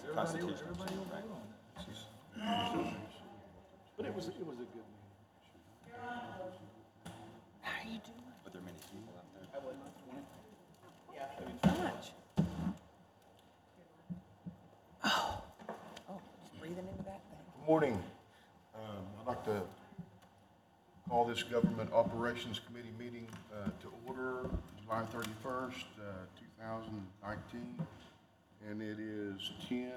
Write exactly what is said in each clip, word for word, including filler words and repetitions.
Constitutional. Right. But it was, it was a good meeting. How are you doing? But there are many people out there. Much. Oh, oh, just breathing into that thing. Good morning. Um, I'd like to call this Government Operations Committee meeting uh, to order July thirty-first, uh, two thousand nineteen, and it is ten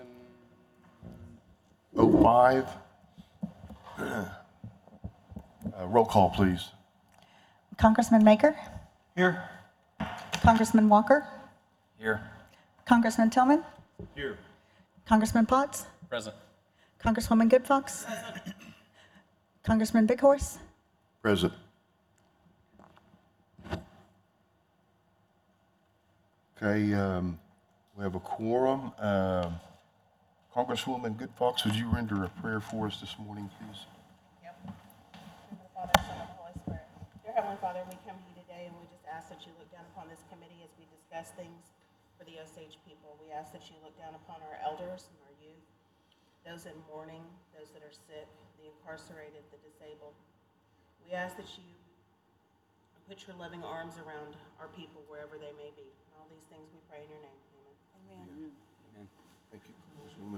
oh five. Uh, roll call, please. Congressman Maker, Here. Congressman Walker, Here. Congressman Tillman, Here. Congressman Potts, Present. Congresswoman Goodfox, Congressman Big Horse, Present. Okay, um, we have a quorum. Um, Congresswoman Goodfox, would you render a prayer for us this morning, please? Yep. In the Father, Son, and Holy Spirit. Dear Heavenly Father, we come to you today and we just ask that you look down upon this committee as we discuss things for the Osage people. We ask that you look down upon our elders and our youth, those in mourning, those that are sick, the incarcerated, the disabled. We ask that you put your loving arms around our people wherever they may be. And all these things we pray in your name. Amen. Amen. Amen. Thank you, Congresswoman.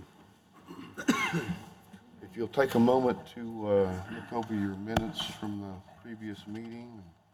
If you'll take a moment to uh, look over your minutes from the previous meeting.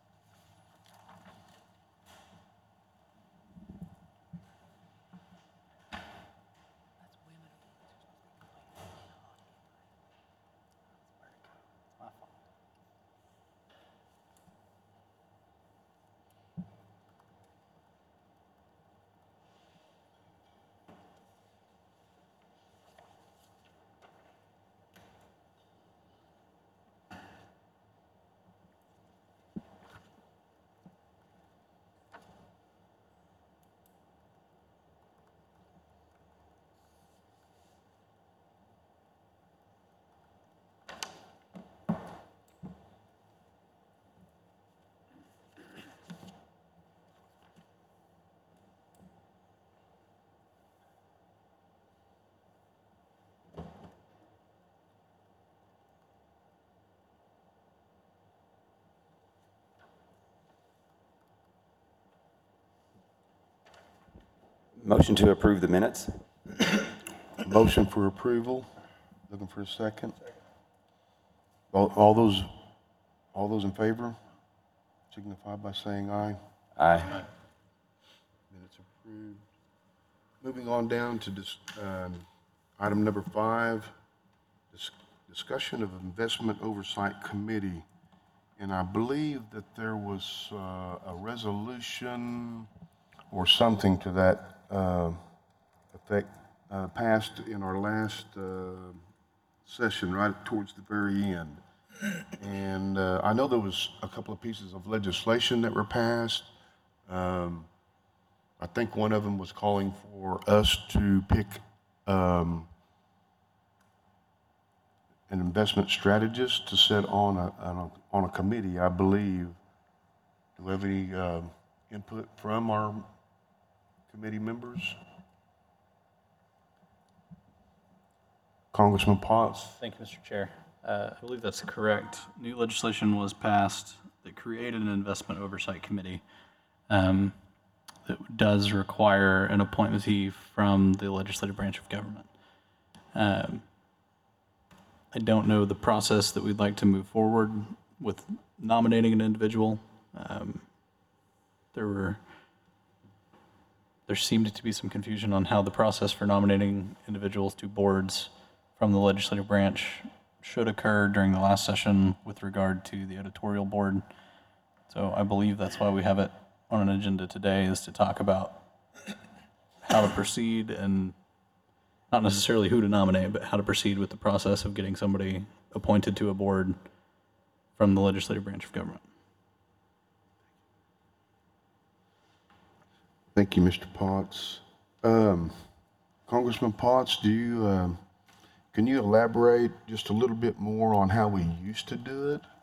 Motion to approve the minutes. Motion for approval. Looking for a second. All, all those, all those in favor signify by saying aye. Aye. Minutes approved. Moving on down to dis, um, item number five, dis, discussion of Investment Oversight Committee. And I believe that there was uh, a resolution or something to that uh, effect uh, passed in our last uh, session, right towards the very end. And uh, I know there was a couple of pieces of legislation that were passed. Um, I think one of them was calling for us to pick um, an investment strategist to sit on a, on a, on a committee, I believe. Do we have any uh, input from our committee members? Congressman Potts. Thank you, Mister Chair. Uh, I believe that's correct. New legislation was passed that created an investment oversight committee um, that does require an appointee from the legislative branch of government. Um, I don't know the process that we'd like to move forward with nominating an individual. Um, there were there seemed to be some confusion on how the process for nominating individuals to boards from the legislative branch should occur during the last session with regard to the editorial board. So I believe that's why we have it on an agenda today, is to talk about how to proceed, and not necessarily who to nominate, but how to proceed with the process of getting somebody appointed to a board from the legislative branch of government. Thank you, Mister Potts. Um, Congressman Potts, do you, um, can you elaborate just a little bit more on how we used to do it?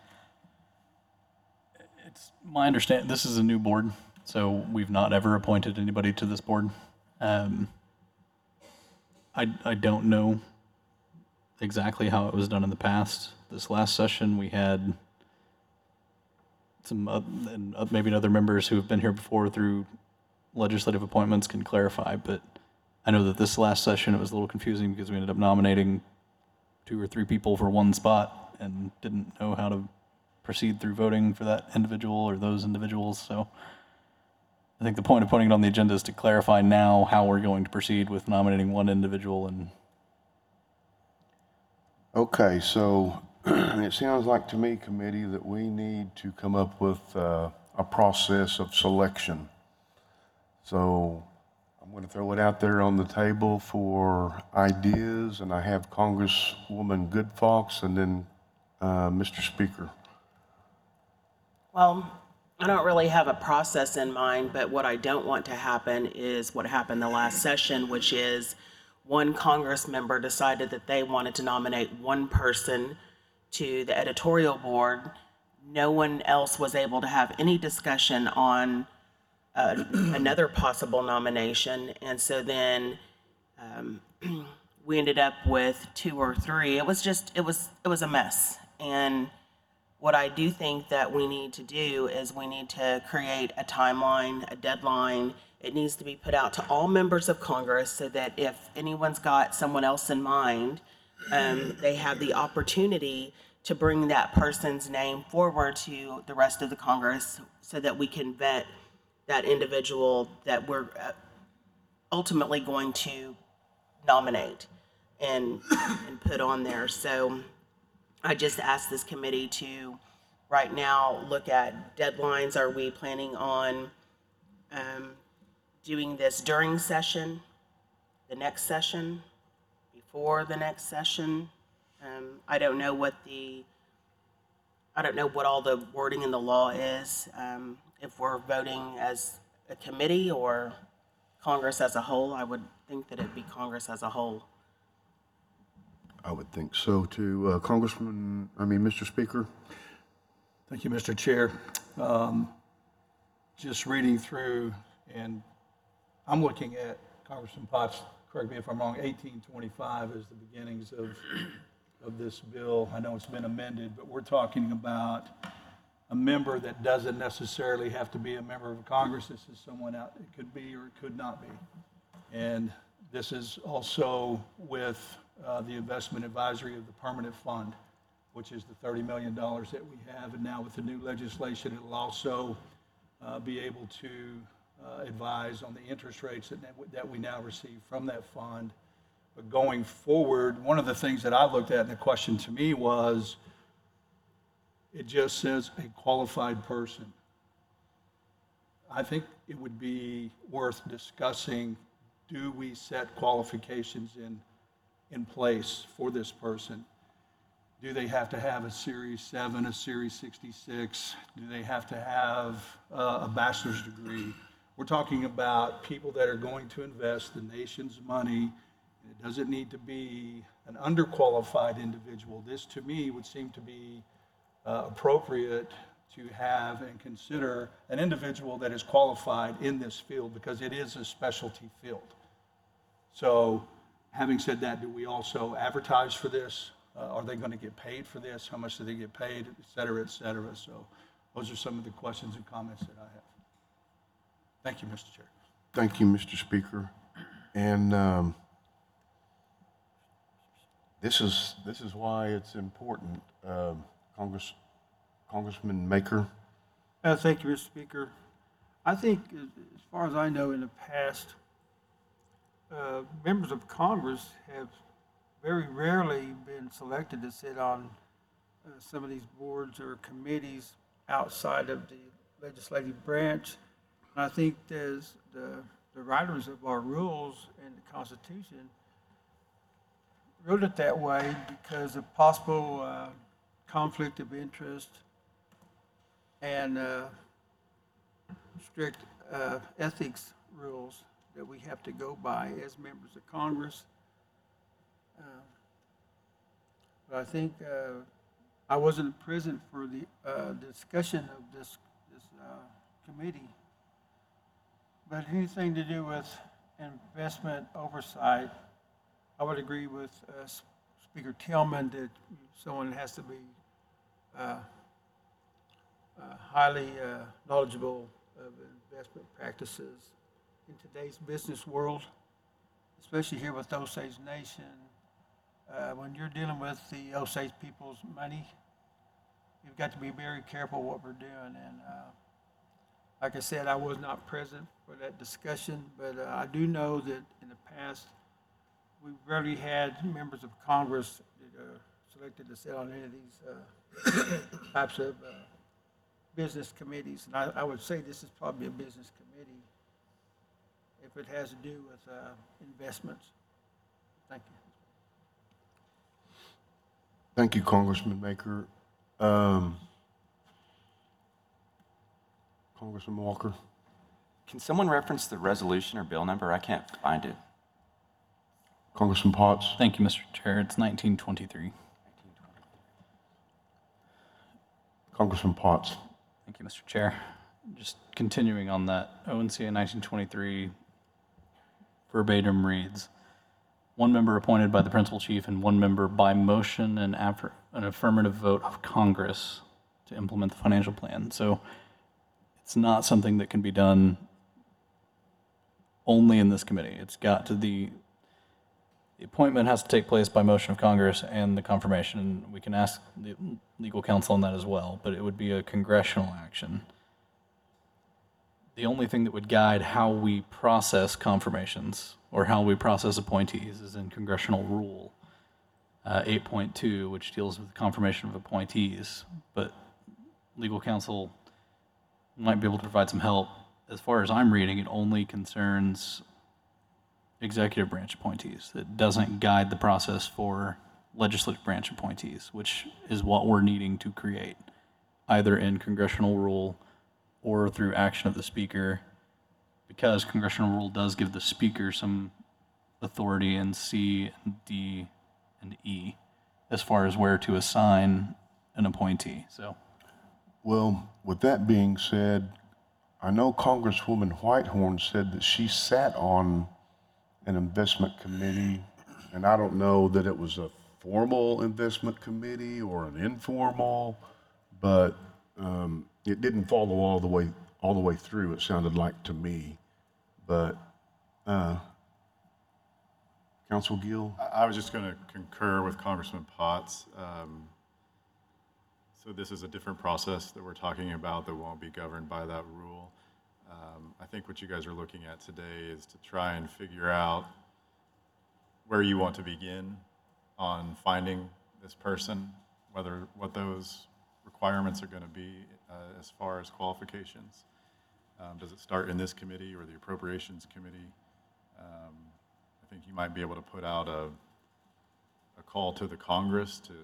It's my understanding, this is a new board, so we've not ever appointed anybody to this board. Um, I, I don't know exactly how it was done in the past. This last session, we had some, uh, and uh, maybe other members who have been here before through legislative appointments can clarify, but I know that this last session, it was a little confusing because we ended up nominating two or three people for one spot and didn't know how to proceed through voting for that individual or those individuals. So I think the point of putting it on the agenda is to clarify now how we're going to proceed with nominating one individual. And Okay, so it sounds like to me, committee, that we need to come up with uh, a process of selection. So I'm going to throw it out there on the table for ideas, and I have Congresswoman Goodfox and then uh, Mister Speaker. Well, I don't really have a process in mind, but what I don't want to happen is what happened the last session, which is one Congress member decided that they wanted to nominate one person to the editorial board. No one else was able to have any discussion on uh, another possible nomination. And so then um, we ended up with two or three. It was just, it was, it was a mess. And what I do think that we need to do is we need to create a timeline, a deadline. It needs to be put out to all members of Congress so that if anyone's got someone else in mind, um, they have the opportunity to bring that person's name forward to the rest of the Congress so that we can vet that individual that we're uh, ultimately going to nominate and, and put on there. So I just asked this committee to right now look at deadlines. Are we planning on um, doing this during session, the next session, before the next session? Um, I don't know what the, I don't know what all the wording in the law is, um, if we're voting as a committee or Congress as a whole. I would think that it'd be Congress as a whole. I would think so too. Uh, Congressman, I mean, Mister Speaker. Thank you, Mister Chair. Um, Just reading through, and I'm looking at Congressman Potts, correct me if I'm wrong, eighteen twenty-five is the beginnings of, of this bill. I know it's been amended, but we're talking about a member that doesn't necessarily have to be a member of Congress. This is someone out, it could be or it could not be. And this is also with uh, the investment advisory of the permanent fund, which is the thirty million dollars that we have. And now with the new legislation, it'll also uh, be able to uh, advise on the interest rates that, that we now receive from that fund. But going forward, one of the things that I looked at, and the question to me was, it just says a qualified person. I think it would be worth discussing, do we set qualifications in, in place for this person? Do they have to have a Series seven, a Series sixty-six? Do they have to have uh, a bachelor's degree? We're talking about people that are going to invest the nation's money. It doesn't need to be an underqualified individual. This, to me, would seem to be uh, appropriate to have and consider an individual that is qualified in this field because it is a specialty field. So having said that, do we also advertise for this? Uh, are they going to get paid for this? How much do they get paid, et cetera, et cetera? So those are some of the questions and comments that I have. Thank you, Mister Chair. Thank you, Mister Speaker. And um, this is this is why it's important, um, Congress, Congressman Maker. Uh, thank you, Mister Speaker. I think, as as far as I know, in the past, uh, members of Congress have very rarely been selected to sit on uh, some of these boards or committees outside of the legislative branch. And I think there's the, the writers of our rules and the Constitution wrote it that way because of possible uh, conflict of interest and uh, strict uh, ethics rules that we have to go by as members of Congress. Uh, but I think uh, I wasn't present for the uh, discussion of this this uh, committee. But anything to do with investment oversight, I would agree with uh, S- Speaker Tillman that someone has to be uh, uh, highly uh, knowledgeable of investment practices in today's business world, especially here with Osage Nation. Uh, when you're dealing with the Osage people's money, you've got to be very careful what we're doing. And uh, like I said, I was not present for that discussion, but uh, I do know that in the past, we rarely had members of Congress that are selected to sit on any of these uh, types of uh, business committees. And I, I would say this is probably a business committee if it has to do with uh, investments. Thank you. Thank you, Congressman Baker. Um, Congressman Walker. Can someone reference the resolution or bill number? I can't find it. Congressman Potts. Thank you, Mister Chair. It's nineteen twenty-three. Congressman Potts. Thank you, Mister Chair. Just continuing on that, O N C A nineteen twenty-three verbatim reads, one member appointed by the principal chief and one member by motion and after an affirmative vote of Congress to implement the financial plan. So it's not something that can be done only in this committee. It's got to the, the appointment has to take place by motion of Congress and the confirmation. We can ask the legal counsel on that as well, but it would be a congressional action. The only thing that would guide how we process confirmations or how we process appointees is in congressional rule uh, eight point two, which deals with confirmation of appointees. But legal counsel might be able to provide some help. As far as I'm reading, it only concerns executive branch appointees. It doesn't guide the process for legislative branch appointees, which is what we're needing to create, either in congressional rule or through action of the speaker, because congressional rule does give the speaker some authority in C, and D, and E as far as where to assign an appointee. So, Well, with that being said, I know Congresswoman Whitehorn said that she sat on an investment committee, and I don't know that it was a formal investment committee or an informal, but um, it didn't follow all the way all the way through. It sounded like to me, but uh, Council Gill. I I was just going to concur with Congressman Potts. Um, So this is a different process that we're talking about that won't be governed by that rule. Um, I think what you guys are looking at today is to try and figure out where you want to begin on finding this person, whether what those requirements are going to be uh, as far as qualifications. Um, does it start in this committee or the Appropriations Committee? Um, I think you might be able to put out a, a call to the Congress to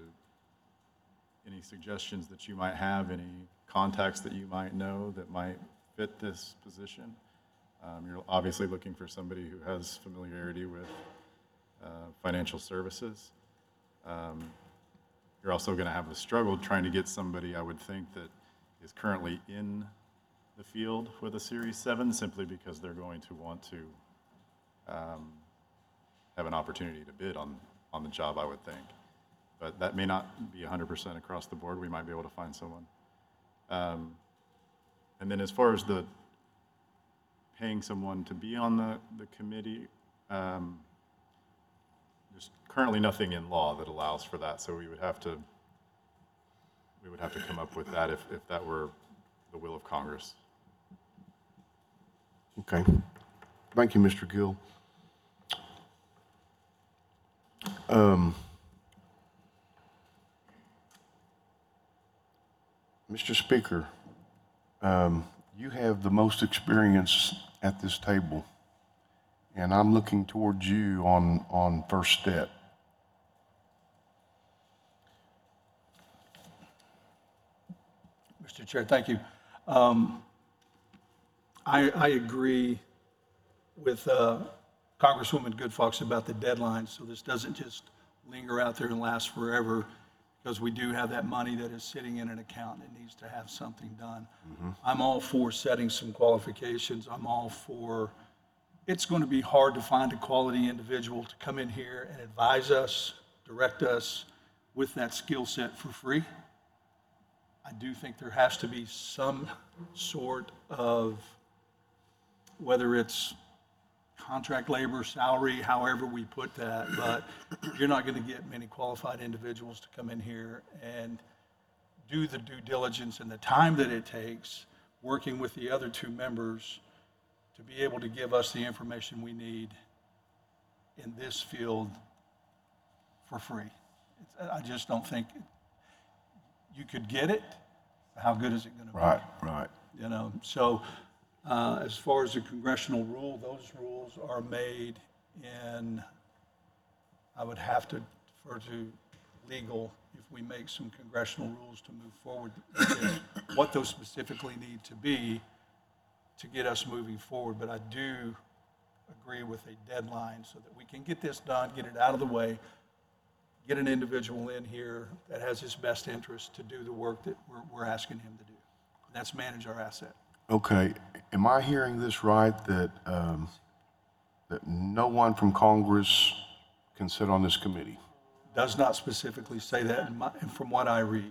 any suggestions that you might have, any contacts that you might know that might fit this position. Um, you're obviously looking for somebody who has familiarity with uh, financial services. Um, you're also going to have a struggle trying to get somebody, I would think, that is currently in the field with a Series seven, simply because they're going to want to um, have an opportunity to bid on, on the job, I would think. But that may not be one hundred percent across the board. We might be able to find someone. Um, and then as far as the paying someone to be on the, the committee, um, there's currently nothing in law that allows for that. So we would have to, we would have to come up with that if, if that were the will of Congress. Okay. Thank you, Mister Gill. Um, Mister Speaker, um, you have the most experience at this table, and I'm looking towards you on, on first step. Mister Chair, thank you. Um, I, I agree with uh, Congresswoman Goodfox about the deadline, so this doesn't just linger out there and last forever, because we do have that money that is sitting in an account and needs to have something done. Mm-hmm. I'm all for setting some qualifications. I'm all for it's going to be hard to find a quality individual to come in here and advise us, direct us with that skill set for free. I do think there has to be some sort of, whether it's contract labor, salary, however we put that, but you're not going to get many qualified individuals to come in here and do the due diligence and the time that it takes, working with the other two members to be able to give us the information we need in this field for free. It's, I just don't think you could get it. How good is it going to be? Right, right. You know, so uh, as far as the congressional rule, those rules are made in, I would have to defer to legal if we make some congressional rules to move forward with this, what those specifically need to be to get us moving forward. But I do agree with a deadline so that we can get this done, get it out of the way, get an individual in here that has his best interest to do the work that we're, we're asking him to do. And that's manage our asset. Okay, am I hearing this right, that, um, that no one from Congress can sit on this committee? Does not specifically say that in my, from what I read.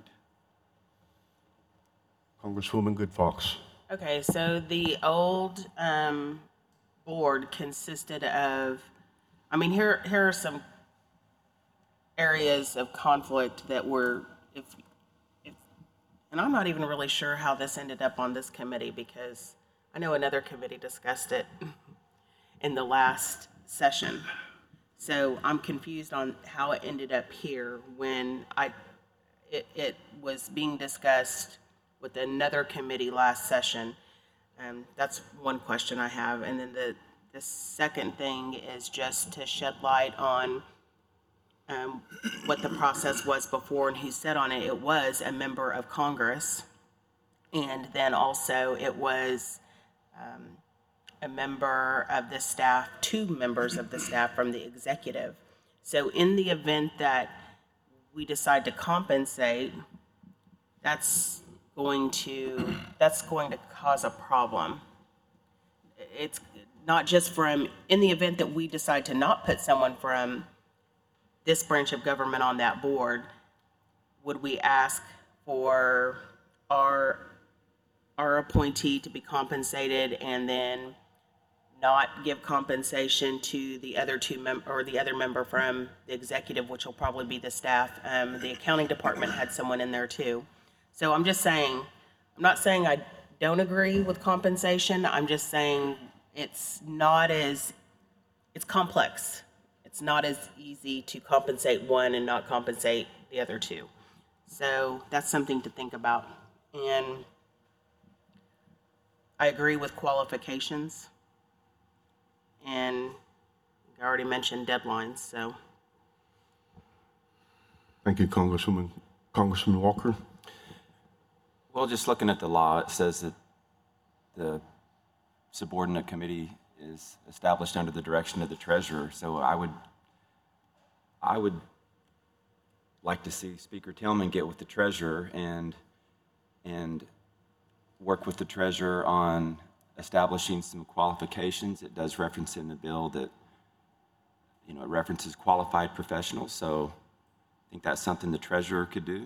Congresswoman Good Fox. Okay, so the old um, board consisted of, I mean, here here are some areas of conflict that were, if, if, and I'm not even really sure how this ended up on this committee, because I know another committee discussed it in the last session. So I'm confused on how it ended up here when I, it, it was being discussed with another committee last session. Um, that's one question I have. And then the, the second thing is just to shed light on um, what the process was before and who sat on it. It was a member of Congress. And then also it was um, a member of the staff, two members of the staff from the executive. So in the event that we decide to compensate, that's going to, that's going to cause a problem. It's not just from, in the event that we decide to not put someone from this branch of government on that board, would we ask for our, our appointee to be compensated and then not give compensation to the other two mem, or the other member from the executive, which will probably be the staff? Um, the accounting department had someone in there too. So I'm just saying, I'm not saying I don't agree with compensation. I'm just saying it's not as, it's complex. It's not as easy to compensate one and not compensate the other two. So that's something to think about. And I agree with qualifications. And I already mentioned deadlines, so. Thank you, Congresswoman. Congressman Walker. Well, just looking at the law, it says that the subordinate committee is established under the direction of the treasurer. So I would, I would like to see Speaker Tillman get with the treasurer and, and work with the treasurer on establishing some qualifications. It does reference in the bill that, you know, it references qualified professionals. So I think that's something the treasurer could do.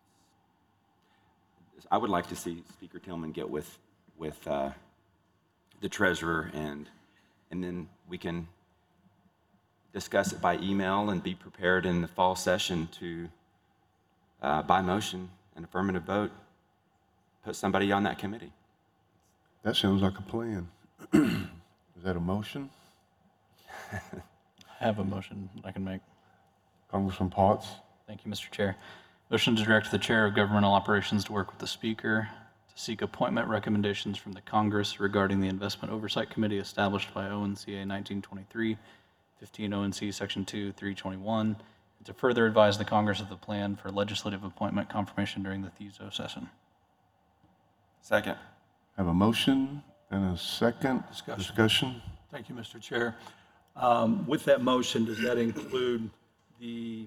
I would like to see Speaker Tillman get with, with uh, the treasurer, and, and then we can discuss it by email and be prepared in the fall session to, uh, by motion, an affirmative vote, put somebody on that committee. That sounds like a plan. Is that a motion? I have a motion I can make. Congressman Potts? Thank you, Mister Chair. Motion to direct the Chair of Governmental Operations to work with the Speaker to seek appointment recommendations from the Congress regarding the Investment Oversight Committee established by O N C A nineteen twenty-three, fifteen O N C Section two, three twenty-one, and to further advise the Congress of the plan for legislative appointment confirmation during the THESO session. Second. Have a motion and a second. Discussion. Discussion. Thank you, Mister Chair. Um, With that motion, does that include the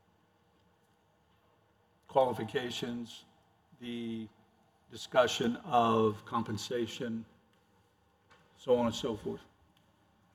qualifications, the discussion of compensation, so on and so forth?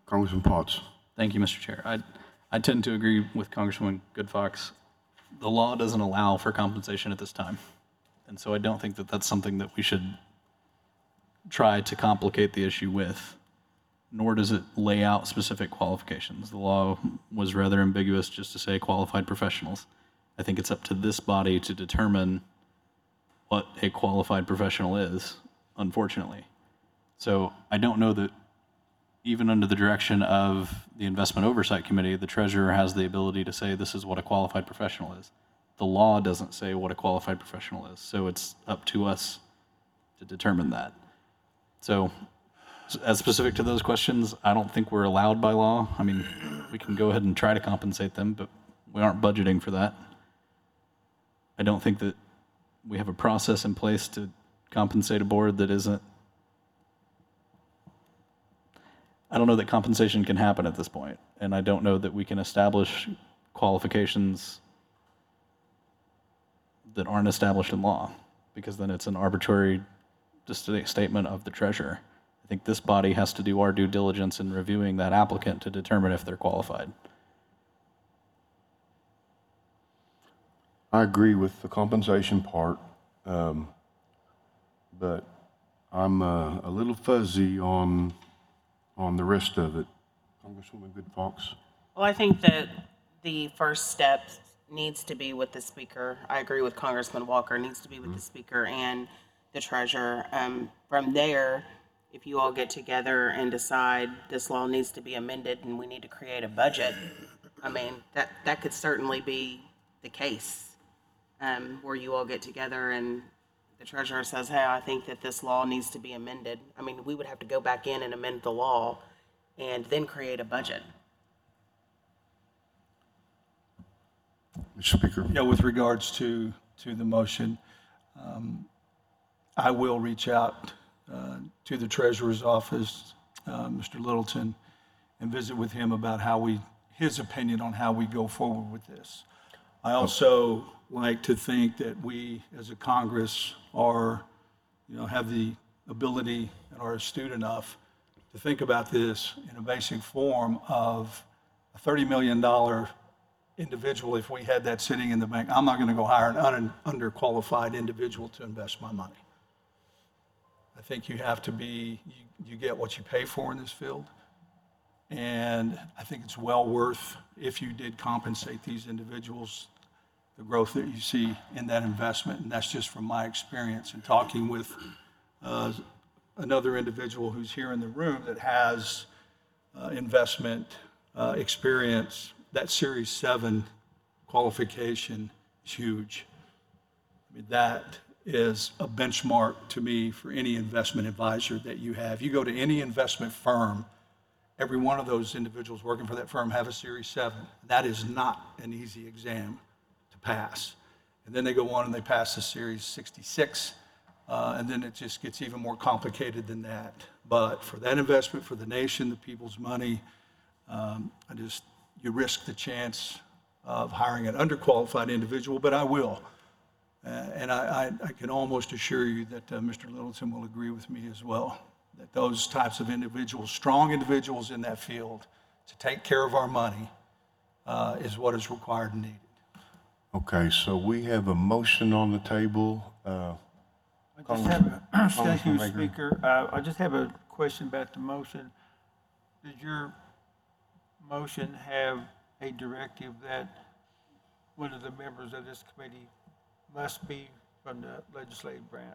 Congressman Potts. Thank you, Mister Chair. I, I tend to agree with Congresswoman Goodfox. The law doesn't allow for compensation at this time. And so I don't think that that's something that we should try to complicate the issue with, nor does it lay out specific qualifications. The law was rather ambiguous just to say qualified professionals. I think it's up to this body to determine what a qualified professional is, unfortunately. So I don't know that even under the direction of the Investment Oversight Committee, the treasurer has the ability to say this is what a qualified professional is. The law doesn't say what a qualified professional is, so it's up to us to determine that. So as specific to those questions, I don't think we're allowed by law. I mean, we can go ahead and try to compensate them, but we aren't budgeting for that. I don't think that we have a process in place to compensate a board that isn't. I don't know that compensation can happen at this point, and I don't know that we can establish qualifications that aren't established in law, because then it's an arbitrary just a statement of the treasurer. I think this body has to do our due diligence in reviewing that applicant to determine if they're qualified. I agree with the compensation part, um, but I'm uh, a little fuzzy on on the rest of it. Congresswoman Good Fox. Well, I think that the first step needs to be with the speaker. I agree with Congressman Walker, it needs to be with the speaker and the treasurer. Um, from there, if you all get together and decide this law needs to be amended and we need to create a budget, I mean, that, that could certainly be the case, um, where you all get together and the treasurer says, hey, I think that this law needs to be amended. I mean, we would have to go back in and amend the law and then create a budget. Mister Speaker. Yeah, with regards to, to the motion, um, I will reach out uh, to the treasurer's office, uh, Mister Littleton, and visit with him about how we, his opinion on how we go forward with this. I also like to think that we, as a Congress, are, you know, have the ability and are astute enough to think about this in a basic form of a thirty million dollars individual. If we had that sitting in the bank, I'm not going to go hire an un- underqualified individual to invest my money. I think you have to be, you, you get what you pay for in this field. And I think it's well worth, if you did compensate these individuals, the growth that you see in that investment. And that's just from my experience in talking with uh, another individual who's here in the room that has uh, investment uh, experience. That Series seven qualification is huge. I mean, that is a benchmark to me for any investment advisor that you have. You go to any investment firm, every one of those individuals working for that firm have a Series seven. That is not an easy exam to pass. And then they go on and they pass the Series sixty-six, uh, and then it just gets even more complicated than that. But for that investment, for the nation, the people's money, um, I just, you risk the chance of hiring an underqualified individual, but I will. Uh, and I, I, I can almost assure you that uh, Mister Littleton will agree with me as well, that those types of individuals, strong individuals in that field to take care of our money uh, is what is required and needed. Okay, so we have a motion on the table. Uh, I just have, a- thank Congressman you, Baker. Speaker. Uh, I just have a question about the motion. Does your motion have a directive that one of the members of this committee must be from the legislative branch?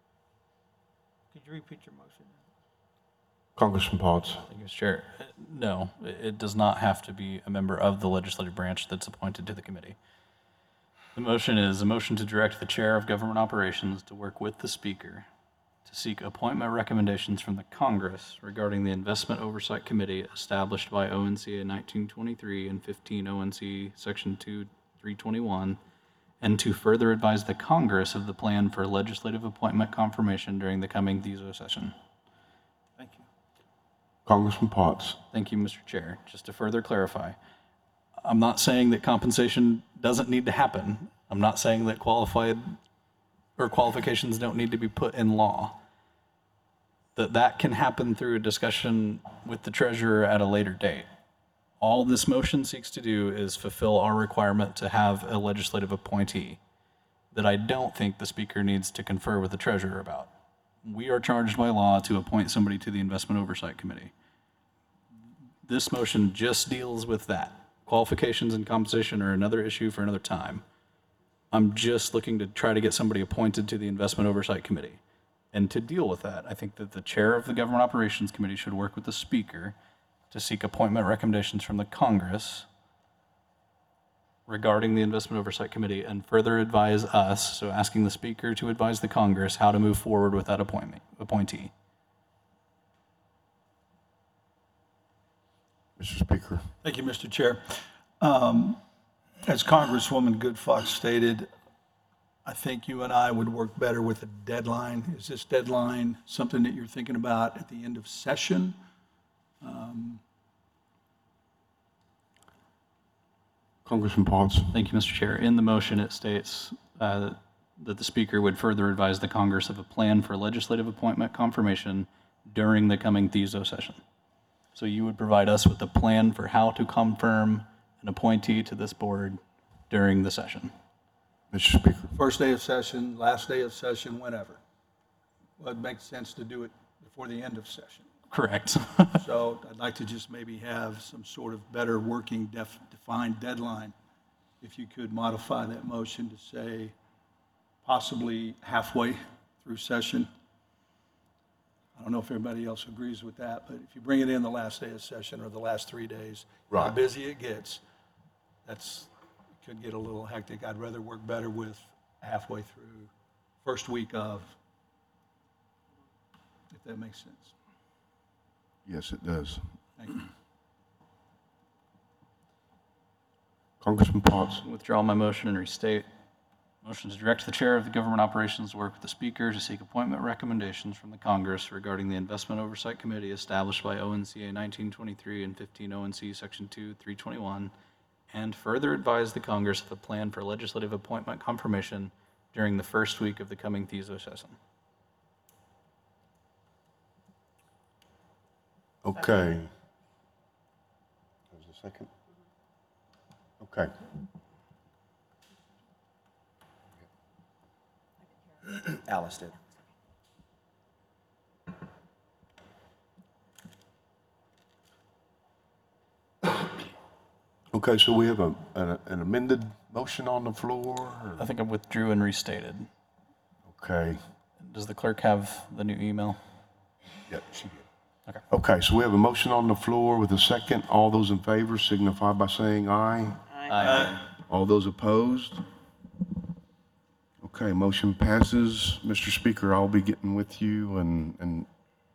Could you repeat your motion? Congressman Potts. Thank you, Mister Chair. Uh, No, it it does not have to be a member of the legislative branch that's appointed to the committee. The motion is a motion to direct the Chair of Government Operations to work with the Speaker to seek appointment recommendations from the Congress regarding the Investment Oversight Committee established by O N C A nineteen twenty-three and fifteen O N C Section two three twenty-one, and to further advise the Congress of the plan for legislative appointment confirmation during the coming T H E S O session. Thank you. Congressman Potts. Thank you, Mister Chair. Just to further clarify, I'm not saying that compensation doesn't need to happen. I'm not saying that qualified or qualifications don't need to be put in law. that that can happen through a discussion with the treasurer at a later date. All this motion seeks to do is fulfill our requirement to have a legislative appointee that I don't think the speaker needs to confer with the treasurer about. We are charged by law to appoint somebody to the Investment Oversight Committee. This motion just deals with that. Qualifications and compensation are another issue for another time. I'm just looking to try to get somebody appointed to the Investment Oversight Committee. And to deal with that, I think that the chair of the Government Operations Committee should work with the speaker to seek appointment recommendations from the Congress regarding the Investment Oversight Committee and further advise us, so asking the speaker to advise the Congress how to move forward with that appointment, appointee. Mister Speaker. Thank you, Mister Chair. Um, As Congresswoman Good Fox stated, I think you and I would work better with a deadline. Is this deadline something that you're thinking about at the end of session? Um, Congressman Potts. Thank you, Mister Chair. In the motion, it states uh, that the speaker would further advise the Congress of a plan for legislative appointment confirmation during the coming T E S O session. So you would provide us with a plan for how to confirm an appointee to this board during the session. Mister Speaker. First day of session, last day of session, whenever. Well, it makes sense to do it before the end of session. Correct. So I'd like to just maybe have some sort of better working def- defined deadline. If you could modify that motion to say possibly halfway through session. I don't know if everybody else agrees with that, but if you bring it in the last day of session or the last three days, how Right. busy it gets, that's, it could get a little hectic. I'd rather work better with halfway through, first week of, if that makes sense. Yes, it does. Thank you. Congressman Potts. Withdraw my motion and restate. Motion to direct the chair of the Government Operations to work with the speaker to seek appointment recommendations from the Congress regarding the Investment Oversight Committee established by O N C A nineteen twenty-three and fifteen O N C Section two, three twenty-one, and further advise the Congress of a plan for legislative appointment confirmation during the first week of the coming T E S O session. Okay. There's a second. Okay. Alice did. Okay, so we have a, an an amended motion on the floor? or- I think I withdrew and restated. Okay. Does the clerk have the new email? Yep, she did. Okay. Okay, so we have a motion on the floor with a second. All those in favor signify by saying aye. Aye. All those opposed? Okay, motion passes. Mister Speaker, I'll be getting with you and, and,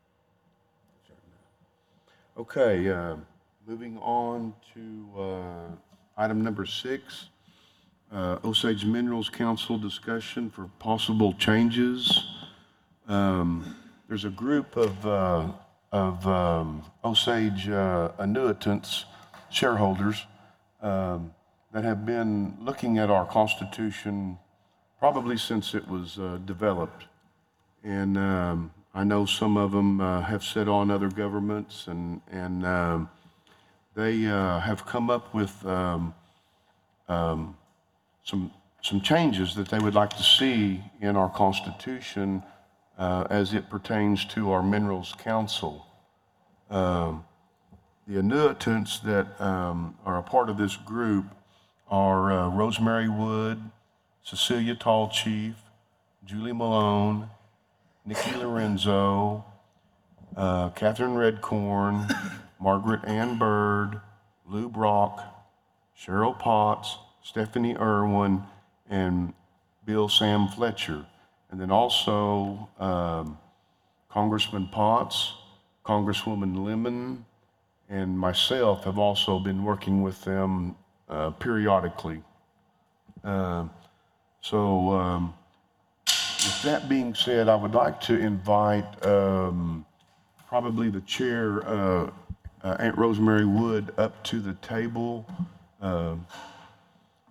okay, uh, moving on to, uh, item number six, uh, Osage Minerals Council discussion for possible changes. Um, there's a group of, uh, of, um, Osage, uh, annuitants, shareholders, um, that have been looking at our Constitution probably since it was uh, developed. And um, I know some of them uh, have set on other governments, and, and um, they uh, have come up with um, um, some, some changes that they would like to see in our Constitution uh, as it pertains to our Minerals Council. Um, the annuitants that um, are a part of this group are uh, Rosemary Wood, Cecilia Tallchief, Julie Malone, Nikki Lorenzo, uh, Catherine Redcorn, Margaret Ann Bird, Lou Brock, Cheryl Potts, Stephanie Irwin, and Bill Sam Fletcher. And then also um, Congressman Potts, Congresswoman Lemon, and myself have also been working with them uh, periodically. Uh, so um, with that being said, I would like to invite um, probably the chair, uh, uh, Aunt Rosemary Wood, up to the table. Uh,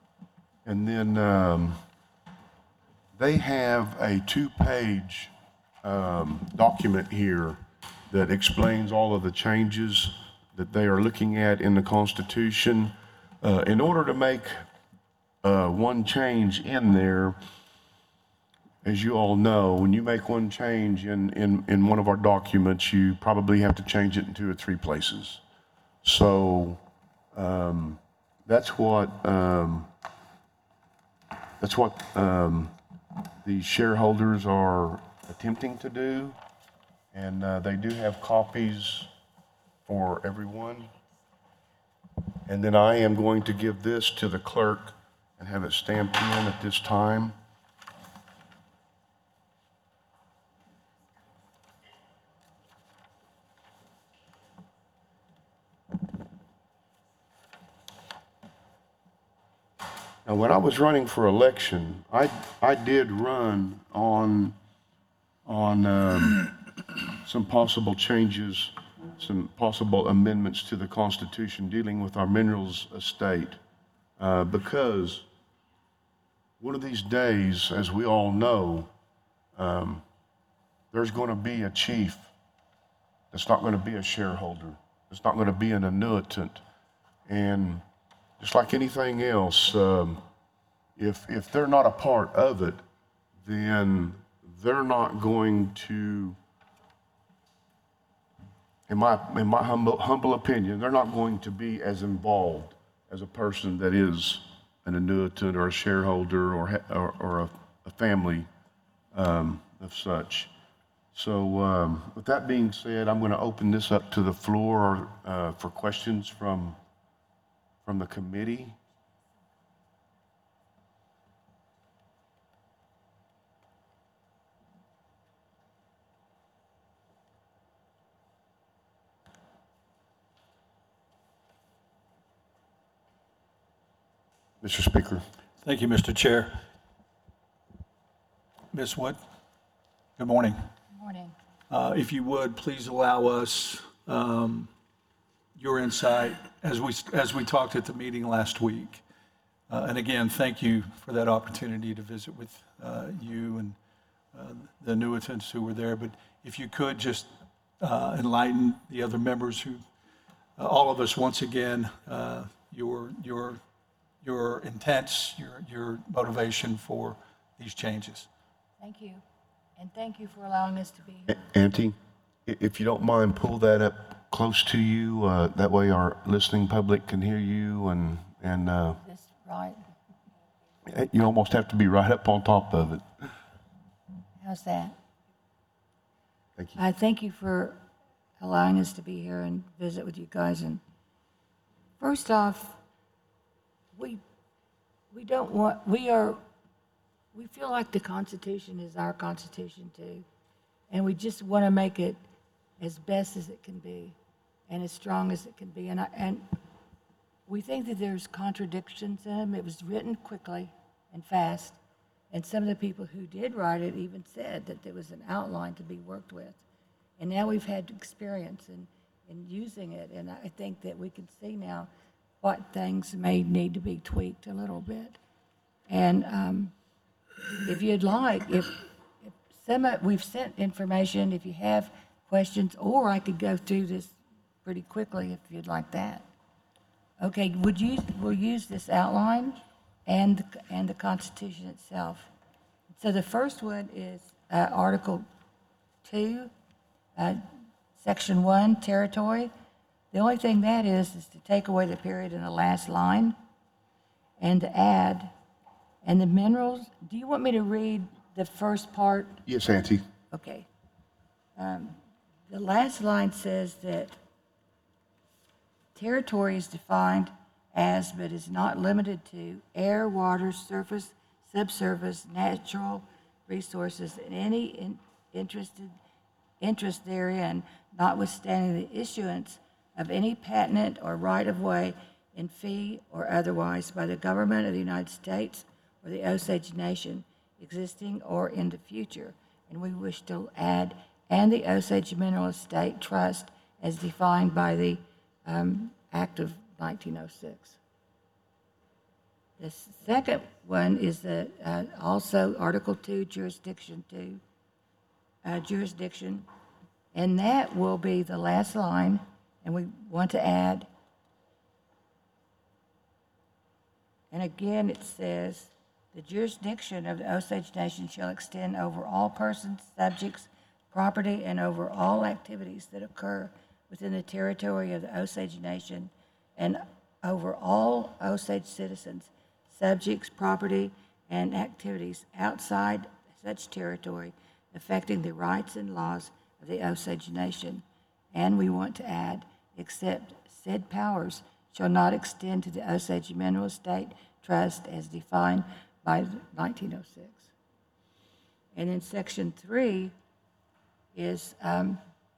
and then um, they have a two-page um, document here that explains all of the changes that they are looking at in the Constitution. Uh, In order to make uh, one change in there, as you all know, when you make one change in, in, in one of our documents, you probably have to change it in two or three places. So um, that's what um, that's what um, the shareholders are attempting to do, and uh, they do have copies for everyone. And then I am going to give this to the clerk and have it stamped in at this time. Now, when I was running for election, I, I did run on, on um, some possible changes, some possible amendments to the Constitution dealing with our minerals estate. Uh, because one of these days, as we all know, um, there's going to be a chief that's not going to be a shareholder. It's not going to be an annuitant. And just like anything else, um, if, if they're not a part of it, then they're not going to, in my, in my humble, humble opinion, they're not going to be as involved as a person that is an annuitant or a shareholder or, ha- or, or a, a family um, of such. So um, with that being said, I'm going to open this up to the floor uh, for questions from from the committee. Mister Speaker. Thank you, Mister Chair. Miz Wood, good morning. Morning. Uh, If you would, please allow us um, your insight as we, as we talked at the meeting last week. Uh, And again, thank you for that opportunity to visit with uh, you and uh, the annuitants who were there. But if you could just uh, enlighten the other members who, uh, all of us, once again, uh, your, your, your intents, your, your motivation for these changes. Thank you. And thank you for allowing us to be here. Auntie, i- if you don't mind, pull that up close to you. Uh, that way our listening public can hear you, and, and uh, This, right? you almost have to be right up on top of it. How's that? Thank you. I thank you for allowing us to be here and visit with you guys. And first off, we, we don't want, we are, we feel like the Constitution is our Constitution too. And we just want to make it as best as it can be and as strong as it can be. And I, and we think that there's contradictions in it. It was written quickly and fast. And some of the people who did write it even said that there was an outline to be worked with. And now we've had experience in, in using it. And I think that we can see now what things may need to be tweaked a little bit. And um, if you'd like, if, if some of, we've sent information, if you have questions, or I could go through this pretty quickly if you'd like that. Okay, would you, we'll use this outline and, the- and the Constitution itself. So the first one is uh, Article two, uh, Section one, territory. The only thing that is, is to take away the period in the last line and to add, and the minerals, do you want me to read the first part? Yes, Auntie. Okay. Um, The last line says that territory is defined as, but is not limited to, air, water, surface, subsurface, natural resources, and any in- interested, interest therein, notwithstanding the issuance of any patent or right-of-way in fee or otherwise by the government of the United States or the Osage Nation, existing or in the future. And we wish to add, and the Osage Mineral Estate Trust as defined by the um, Act of nineteen oh six. The second one is the, uh, also Article two, Jurisdiction two. uh, jurisdiction, and that will be the last line, and we want to add, and again, it says, the jurisdiction of the Osage Nation shall extend over all persons, subjects, property, and over all activities that occur within the territory of the Osage Nation, and over all Osage citizens, subjects, property, and activities outside such territory affecting the rights and laws of the Osage Nation. And we want to add, except said powers shall not extend to the Osage Mineral Estate Trust as defined by nineteen oh six. And in section three is, um,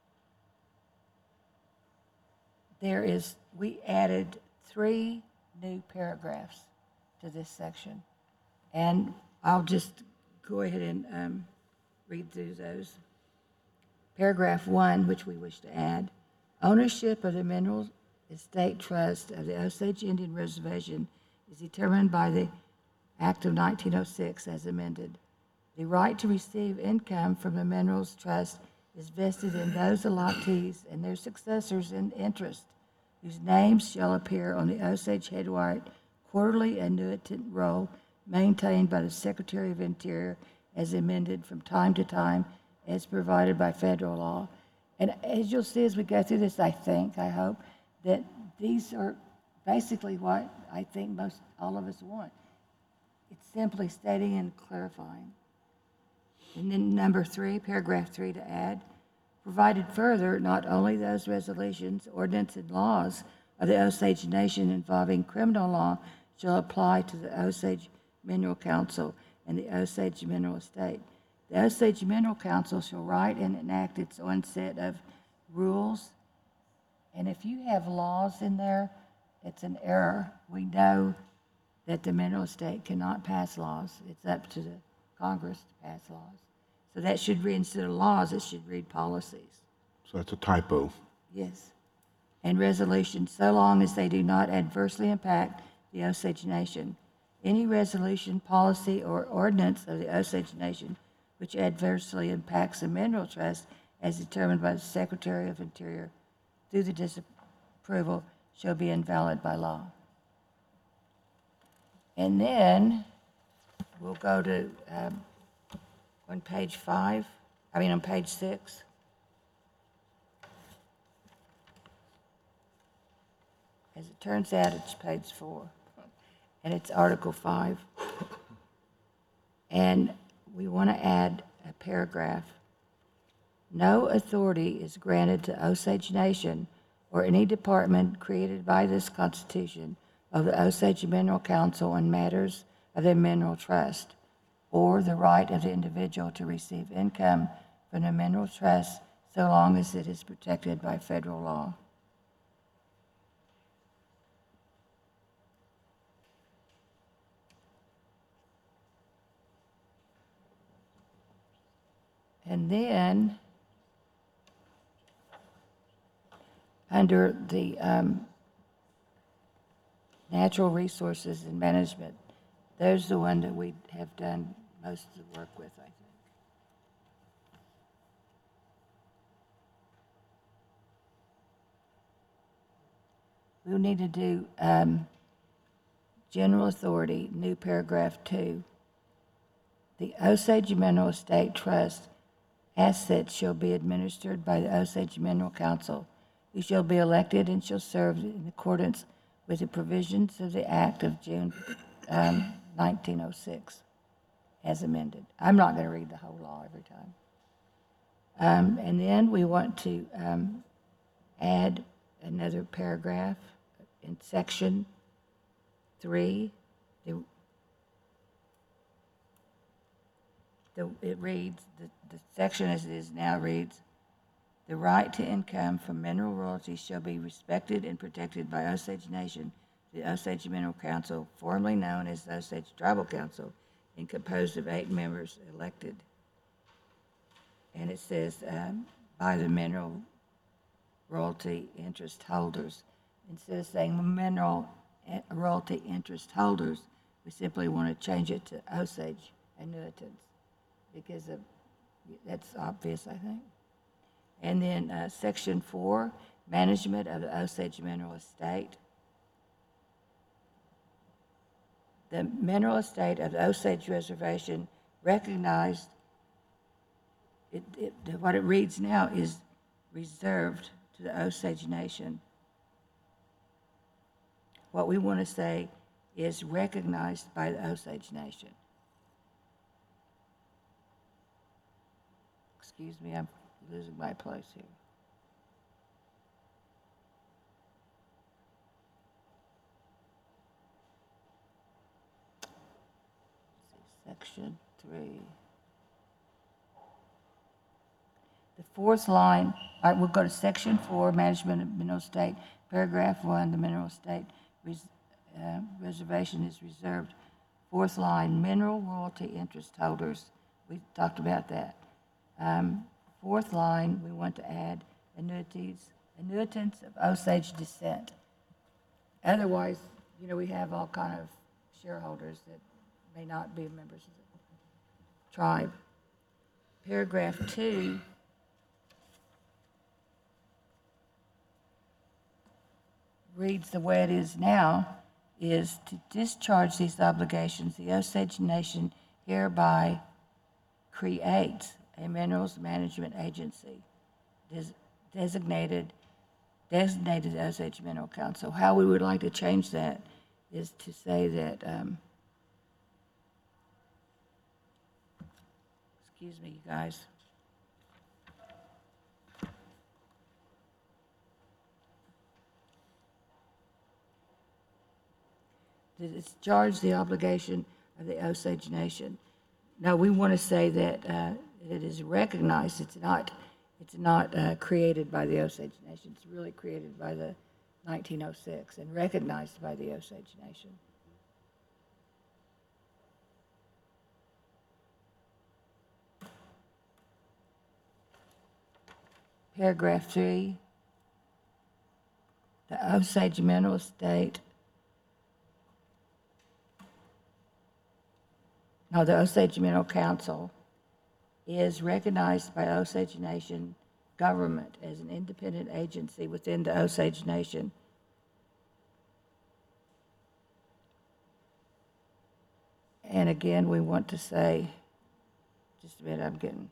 there is, we added three new paragraphs to this section. And I'll just go ahead and um, read through those. Paragraph one, which we wish to add, ownership of the Mineral Estate Trust of the Osage Indian Reservation is determined by the Act of nineteen oh six as amended. The right to receive income from the Minerals Trust is vested in those allottees and their successors in interest, whose names shall appear on the Osage Headwright quarterly annuitant roll maintained by the Secretary of Interior as amended from time to time as provided by federal law. And as you'll see as we go through this, I think, I hope, that these are basically what I think most, all of us want. It's simply stating and clarifying. And then number three, paragraph three to add, provided further, not only those resolutions, ordinances, and laws of the Osage Nation involving criminal law shall apply to the Osage Mineral Council and the Osage Mineral Estate. The Osage Mineral Council shall write and enact its own set of rules. And if you have laws in there, it's an error. We know that the mineral estate cannot pass laws. It's up to the Congress to pass laws. So that should read, instead of laws, it should read policies. So that's a typo. Yes. And resolutions, so long as they do not adversely impact the Osage Nation. Any resolution, policy, or ordinance of the Osage Nation which adversely impacts the mineral trust as determined by the Secretary of Interior through the disapproval shall be invalid by law. And then we'll go to, um, on page five, I mean on page six. As it turns out, it's page four, and it's Article five. And we want to add a paragraph. No authority is granted to Osage Nation or any department created by this Constitution of the Osage Mineral Council on matters of the Mineral Trust, or the right of the individual to receive income from the Mineral Trust so long as it is protected by federal law. And then, under the um, natural resources and management, those are the one that we have done most of the work with, I think. We'll need to do um, general authority, new paragraph two. The Osage Mineral Estate Trust assets shall be administered by the Osage Mineral Council, who shall be elected and shall serve in accordance with the provisions of the Act of June um, nineteen oh six, as amended. I'm not going to read the whole law every time. Um, and then we want to um, add another paragraph in section three. The, the, it reads, the, the section as it is now reads, the right to income from mineral royalties shall be respected and protected by Osage Nation, the Osage Mineral Council, formerly known as the Osage Tribal Council, and composed of eight members elected. And it says, um, by the mineral royalty interest holders. Instead of saying mineral royalty interest holders, we simply want to change it to Osage annuitants because of That's obvious, I think. And then uh, section four, management of the Osage Mineral Estate. The mineral estate of the Osage Reservation recognized, it, it, what it reads now is reserved to the Osage Nation. What we want to say is recognized by the Osage Nation. Excuse me, I'm losing my place here. Section three. The fourth line, all right, we'll go to section four, management of mineral estate, paragraph one, the mineral estate res, uh, reservation is reserved. Fourth line, mineral royalty interest holders. We talked about that. Um, fourth line, we want to add annuities, annuitants of Osage descent. Otherwise, you know, we have all kind of shareholders that may not be members of the tribe. Paragraph two reads the way it is now, is to discharge these obligations, the Osage Nation hereby creates a minerals management agency des- designated designated Osage Mineral Council. How we would like to change that is to say that, um, excuse me, you guys. To discharge the obligation of the Osage Nation. Now, we want to say that uh, it is recognized. It's not, it's not uh, created by the Osage Nation. It's really created by the nineteen oh six and recognized by the Osage Nation. Paragraph three, the Osage Mineral Estate, no, the Osage Mineral Council is recognized by Osage Nation government as an independent agency within the Osage Nation. And again, we want to say, just a minute, I'm getting,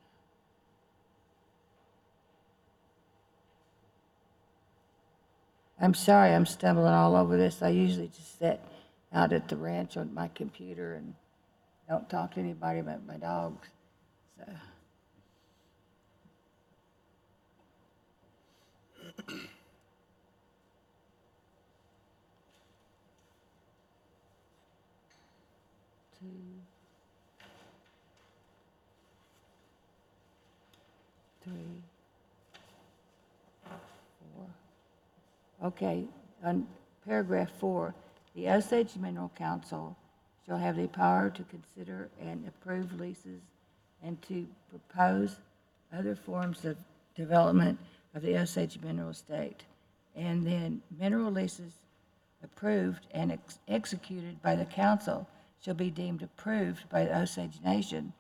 I'm sorry, I'm stumbling all over this. I usually just sit out at the ranch on my computer and don't talk to anybody but my dogs. So. Two. Three. Four. Okay, on paragraph four, the Osage Mineral Council shall have the power to consider and approve leases and to propose other forms of development of the Osage Mineral Estate. And then mineral leases approved and ex- executed by the council shall be deemed approved by the Osage Nation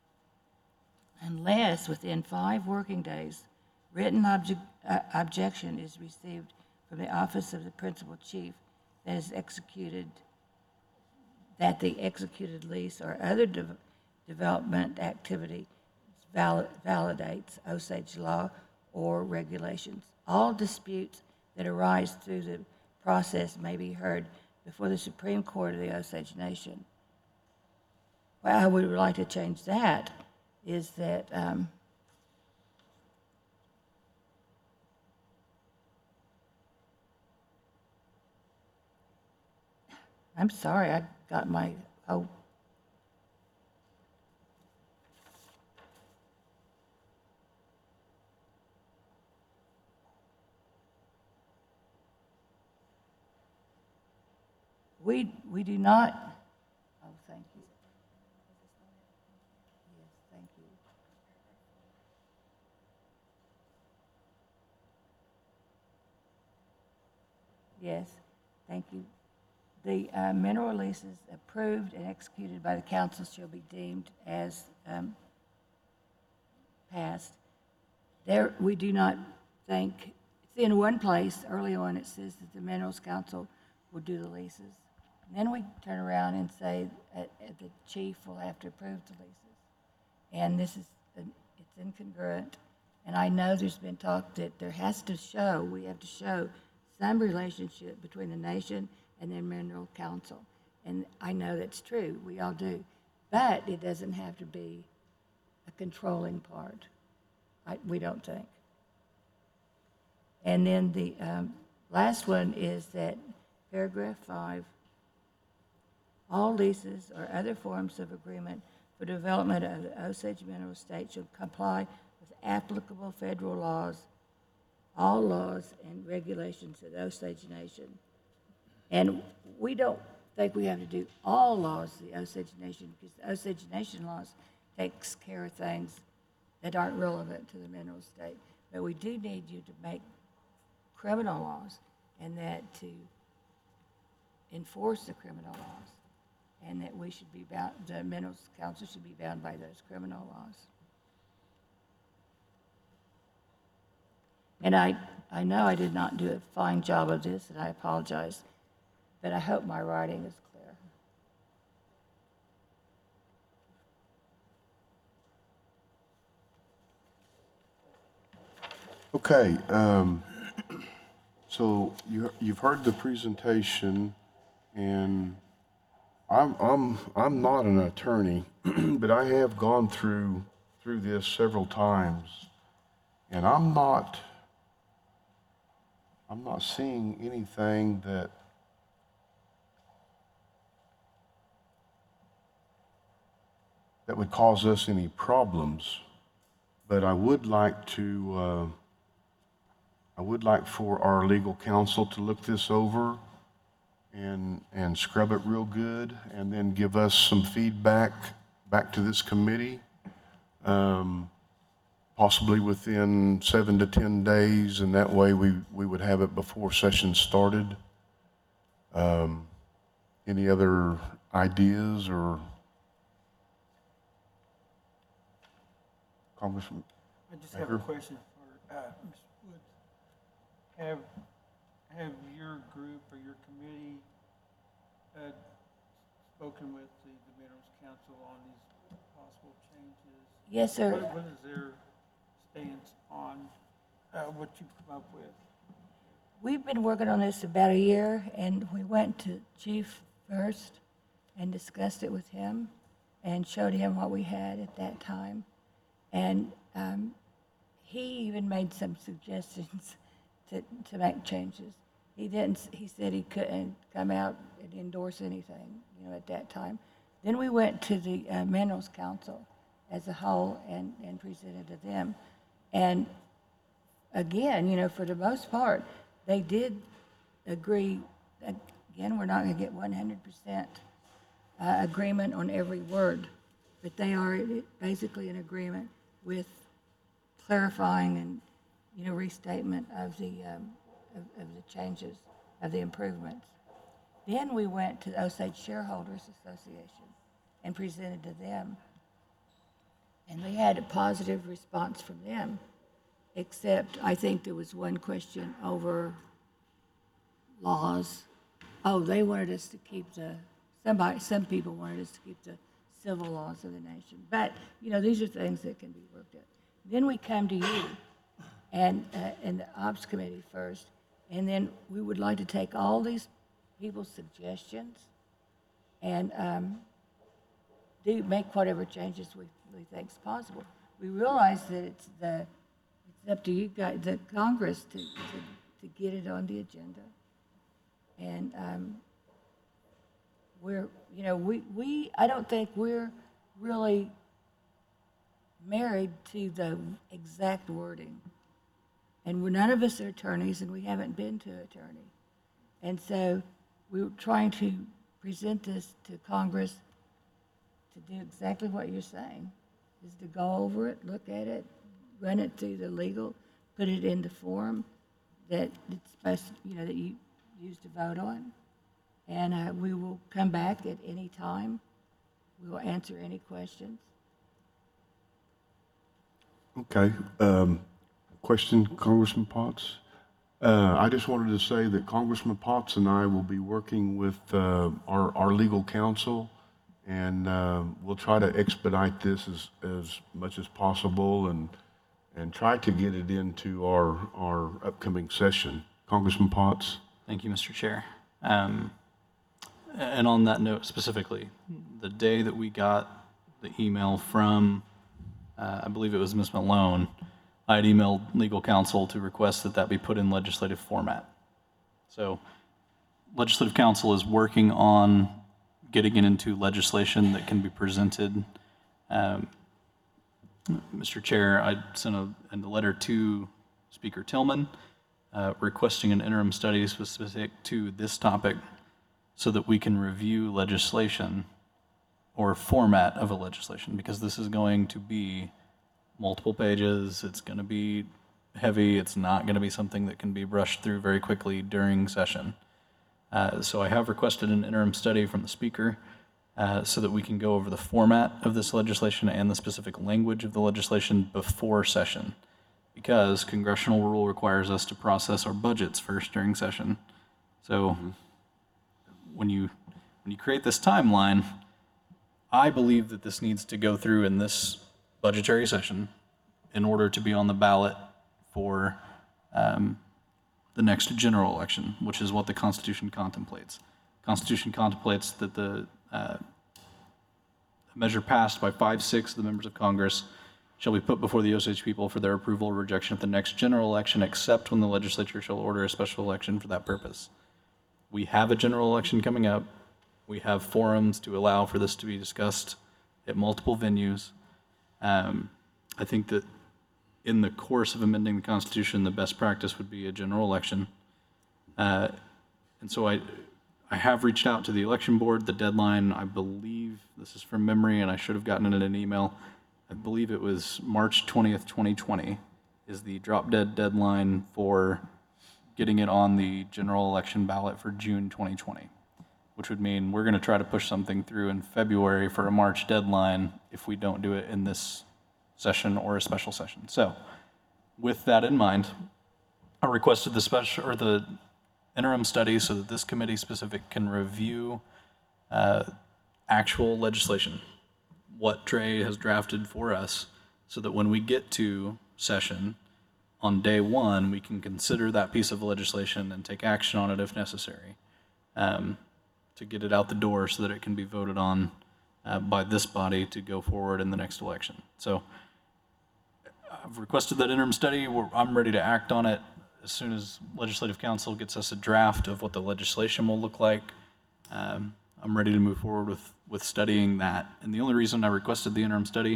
unless within five working days written obje- uh, objection is received from the office of the principal chief that is executed, that the executed lease or other de- development activity valid- validates Osage law or regulations. All disputes that arise through the process may be heard before the Supreme Court of the Osage Nation. Well, how we would like to change that is that um, I'm sorry, I got my, oh, we, we do not, oh, thank you. Yes, thank you. Yes, thank you. The uh, mineral leases approved and executed by the council shall be deemed as um, passed, there, we do not think, it's in one place, early on, it says that the Minerals Council will do the leases. And then we turn around and say uh, uh, the chief will have to approve the leases. And this is, an- it's incongruent. And I know there's been talk that there has to show, we have to show some relationship between the nation and the Mineral Council. And I know that's true, we all do. But it doesn't have to be a controlling part, I, we don't think. And then the um, last one is that paragraph five, all leases or other forms of agreement for development of the Osage Mineral Estate shall comply with applicable federal laws, all laws and regulations of the Osage Nation. And we don't think we have to do all laws of the Osage Nation, because the Osage Nation laws takes care of things that aren't relevant to the mineral estate. But we do need you to make criminal laws, and that to enforce the criminal laws, and that we should be bound, the Minerals Council should be bound by those criminal laws. And I, I know I did not do a fine job of this, and I apologize, but I hope my writing is clear. Okay, um, so you, you've heard the presentation, and I'm, I'm, I'm not an attorney, but I have gone through, through this several times, and I'm not, I'm not seeing anything that that would cause us any problems, but I would like to, uh, I would like for our legal counsel to look this over and, and scrub it real good, and then give us some feedback back to this committee, um, possibly within seven to ten days, and that way we, we would have it before session started. Um, any other ideas or Congressman? I just have a question for, uh, Miz Woods. Have, have your group or your committee, uh, spoken with the, the Minerals Council on these possible changes? Yes, sir. What, what is their stance on, uh, what you come up with? We've been working on this about a year, and we went to Chief first and discussed it with him and showed him what we had at that time. And um, he even made some suggestions to, to make changes. He didn't, he said he couldn't come out and endorse anything, you know, at that time. Then we went to the uh, Minerals Council as a whole and, and presented to them. And again, you know, for the most part, they did agree. Again, we're not going to get one hundred percent uh, agreement on every word, but they are basically in agreement with clarifying and, you know, restatement of the, um, of, of the changes, of the improvements. Then we went to the Osage Shareholders Association and presented to them. And we had a positive response from them, except I think there was one question over laws. Oh, they wanted us to keep the, somebody, some people wanted us to keep the civil laws of the nation. But, you know, these are things that can be worked out. Then we come to you and, uh, and the Ops Committee first, and then we would like to take all these people's suggestions and um, do, make whatever changes we, we think is possible. We realize that it's the, it's up to you guys, the Congress, to, to, to get it on the agenda. And um, we're, you know, we, we, I don't think we're really married to the exact wording. And we're, none of us are attorneys, and we haven't been to an attorney. And so we were trying to present this to Congress to do exactly what you're saying, is to go over it, look at it, run it through the legal, put it in the form that it's supposed, you know, that you use to vote on. And uh, we will come back at any time. We will answer any questions. Okay. Um, question, Congressman Potts? Uh, I just wanted to say that Congressman Potts and I will be working with uh, our, our legal counsel, and uh, we'll try to expedite this as, as much as possible and, and try to get it into our, our upcoming session. Congressman Potts? Thank you, Mister Chair. Um, and on that note specifically, the day that we got the email from, uh, I believe it was Miz Malone, I had emailed legal counsel to request that that be put in legislative format. So legislative counsel is working on getting it into legislation that can be presented. Um, Mister Chair, I sent a, a letter to Speaker Tillman uh, requesting an interim study specific to this topic so that we can review legislation or format of a legislation, because this is going to be multiple pages. It's going to be heavy. It's not going to be something that can be brushed through very quickly during session. Uh, so I have requested an interim study from the speaker uh, so that we can go over the format of this legislation and the specific language of the legislation before session, because congressional rule requires us to process our budgets first during session. So when you when you create this timeline, I believe that this needs to go through in this budgetary session in order to be on the ballot for um, the next general election, which is what the Constitution contemplates. Constitution contemplates that the uh, measure passed by five-sixths of the members of Congress shall be put before the Osage people for their approval or rejection at the next general election, except when the legislature shall order a special election for that purpose. We have a general election coming up. We have forums to allow for this to be discussed at multiple venues. Um, I think that in the course of amending the Constitution, the best practice would be a general election. Uh, and so I, I have reached out to the election board. The deadline, I believe, this is from memory, and I should have gotten it in an email. I believe it was March twentieth, twenty twenty is the drop dead deadline for getting it on the general election ballot for June twenty twenty, which would mean we're going to try to push something through in February for a March deadline if we don't do it in this session or a special session. So with that in mind, I requested the special or the interim study so that this committee specific can review uh, actual legislation, what Trey has drafted for us, so that when we get to session on day one, we can consider that piece of legislation and take action on it if necessary. Um, to get it out the door so that it can be voted on uh, by this body to go forward in the next election. So I've requested that interim study. We're, I'm ready to act on it as soon as Legislative Council gets us a draft of what the legislation will look like. Um, I'm ready to move forward with, with studying that. And the only reason I requested the interim study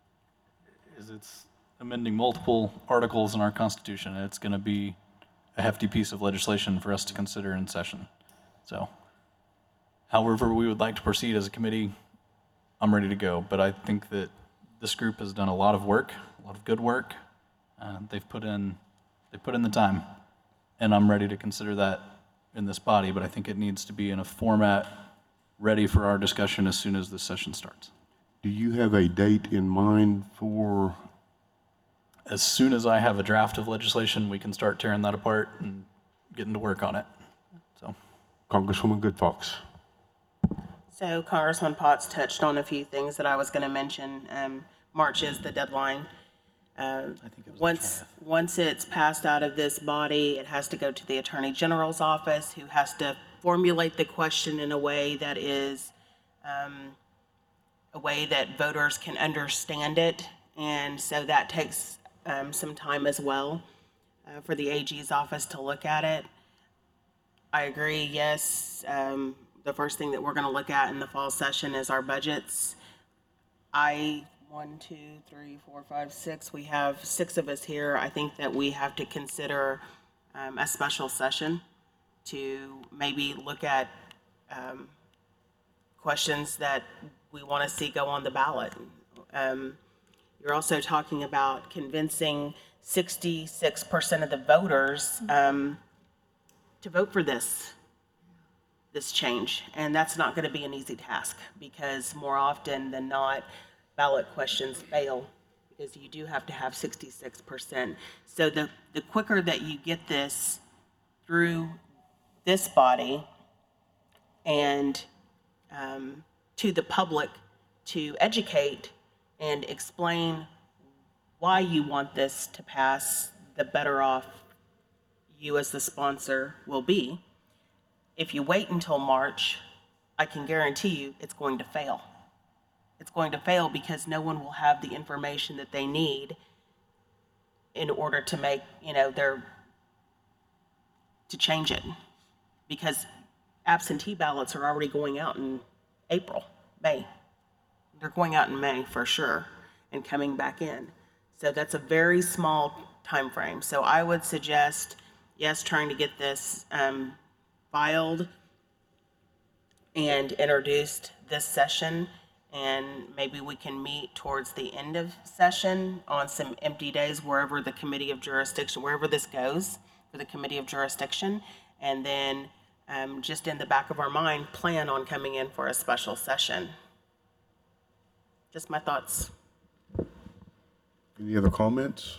is it's amending multiple articles in our Constitution, and it's going to be a hefty piece of legislation for us to consider in session. So however we would like to proceed as a committee, I'm ready to go. But I think that this group has done a lot of work, a lot of good work. Uh, they've put in, they put in the time, and I'm ready to consider that in this body. But I think it needs to be in a format ready for our discussion as soon as this session starts. Do you have a date in mind for? As soon as I have a draft of legislation, we can start tearing that apart and getting to work on it. So, Congresswoman Good Fox. So Congressman Potts touched on a few things that I was going to mention. Um, March is the deadline. Uh, I think it was the once once it's passed out of this body, it has to go to the Attorney General's office, who has to formulate the question in a way that is um, a way that voters can understand it, and so that takes um, some time as well uh, for the A G's office to look at it. I agree. Yes. Um, The first thing that we're going to look at in the fall session is our budgets. I, one, two, three, four, five, six, we have six of us here. I think that we have to consider um, a special session to maybe look at um, questions that we want to see go on the ballot. Um, you're also talking about convincing sixty-six percent of the voters um, to vote for this. this change, and that's not going to be an easy task, because more often than not, ballot questions fail is you do have to have sixty-six percent. So the, the quicker that you get this through this body and um, to the public to educate and explain why you want this to pass, the better off you as the sponsor will be. If you wait until March, I can guarantee you it's going to fail. It's going to fail because no one will have the information that they need in order to make, you know, their, to change it. Because absentee ballots are already going out in April, May. They're going out in May for sure and coming back in. So that's a very small time frame. So I would suggest, yes, trying to get this um, filed and introduced this session, and maybe we can meet towards the end of session on some empty days wherever the committee of jurisdiction, wherever this goes for the committee of jurisdiction, and then um, just in the back of our mind, plan on coming in for a special session. Just my thoughts. Any other comments?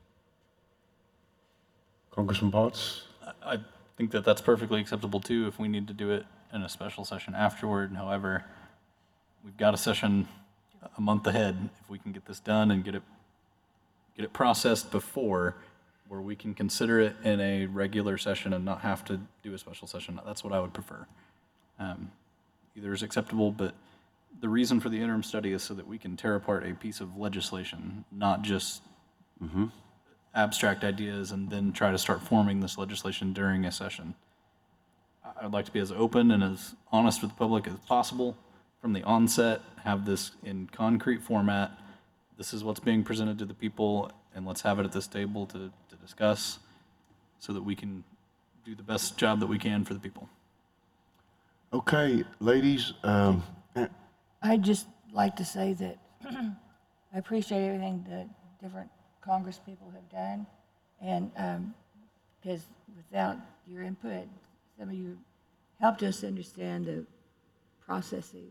Congressman Potts? I I think that that's perfectly acceptable too, if we need to do it in a special session afterward. However, we've got a session a month ahead. If we can get this done and get it, get it processed before, where we can consider it in a regular session and not have to do a special session, that's what I would prefer. Um, Either is acceptable, but the reason for the interim study is so that we can tear apart a piece of legislation, not just abstract ideas and then try to start forming this legislation during a session. I'd like to be as open and as honest with the public as possible from the onset, have this in concrete format. This is what's being presented to the people, and let's have it at this table to, to discuss so that we can do the best job that we can for the people. Okay, ladies, um, I'd just like to say that I appreciate everything that different Congress people have done, and because without your input, some of you helped us understand the processes.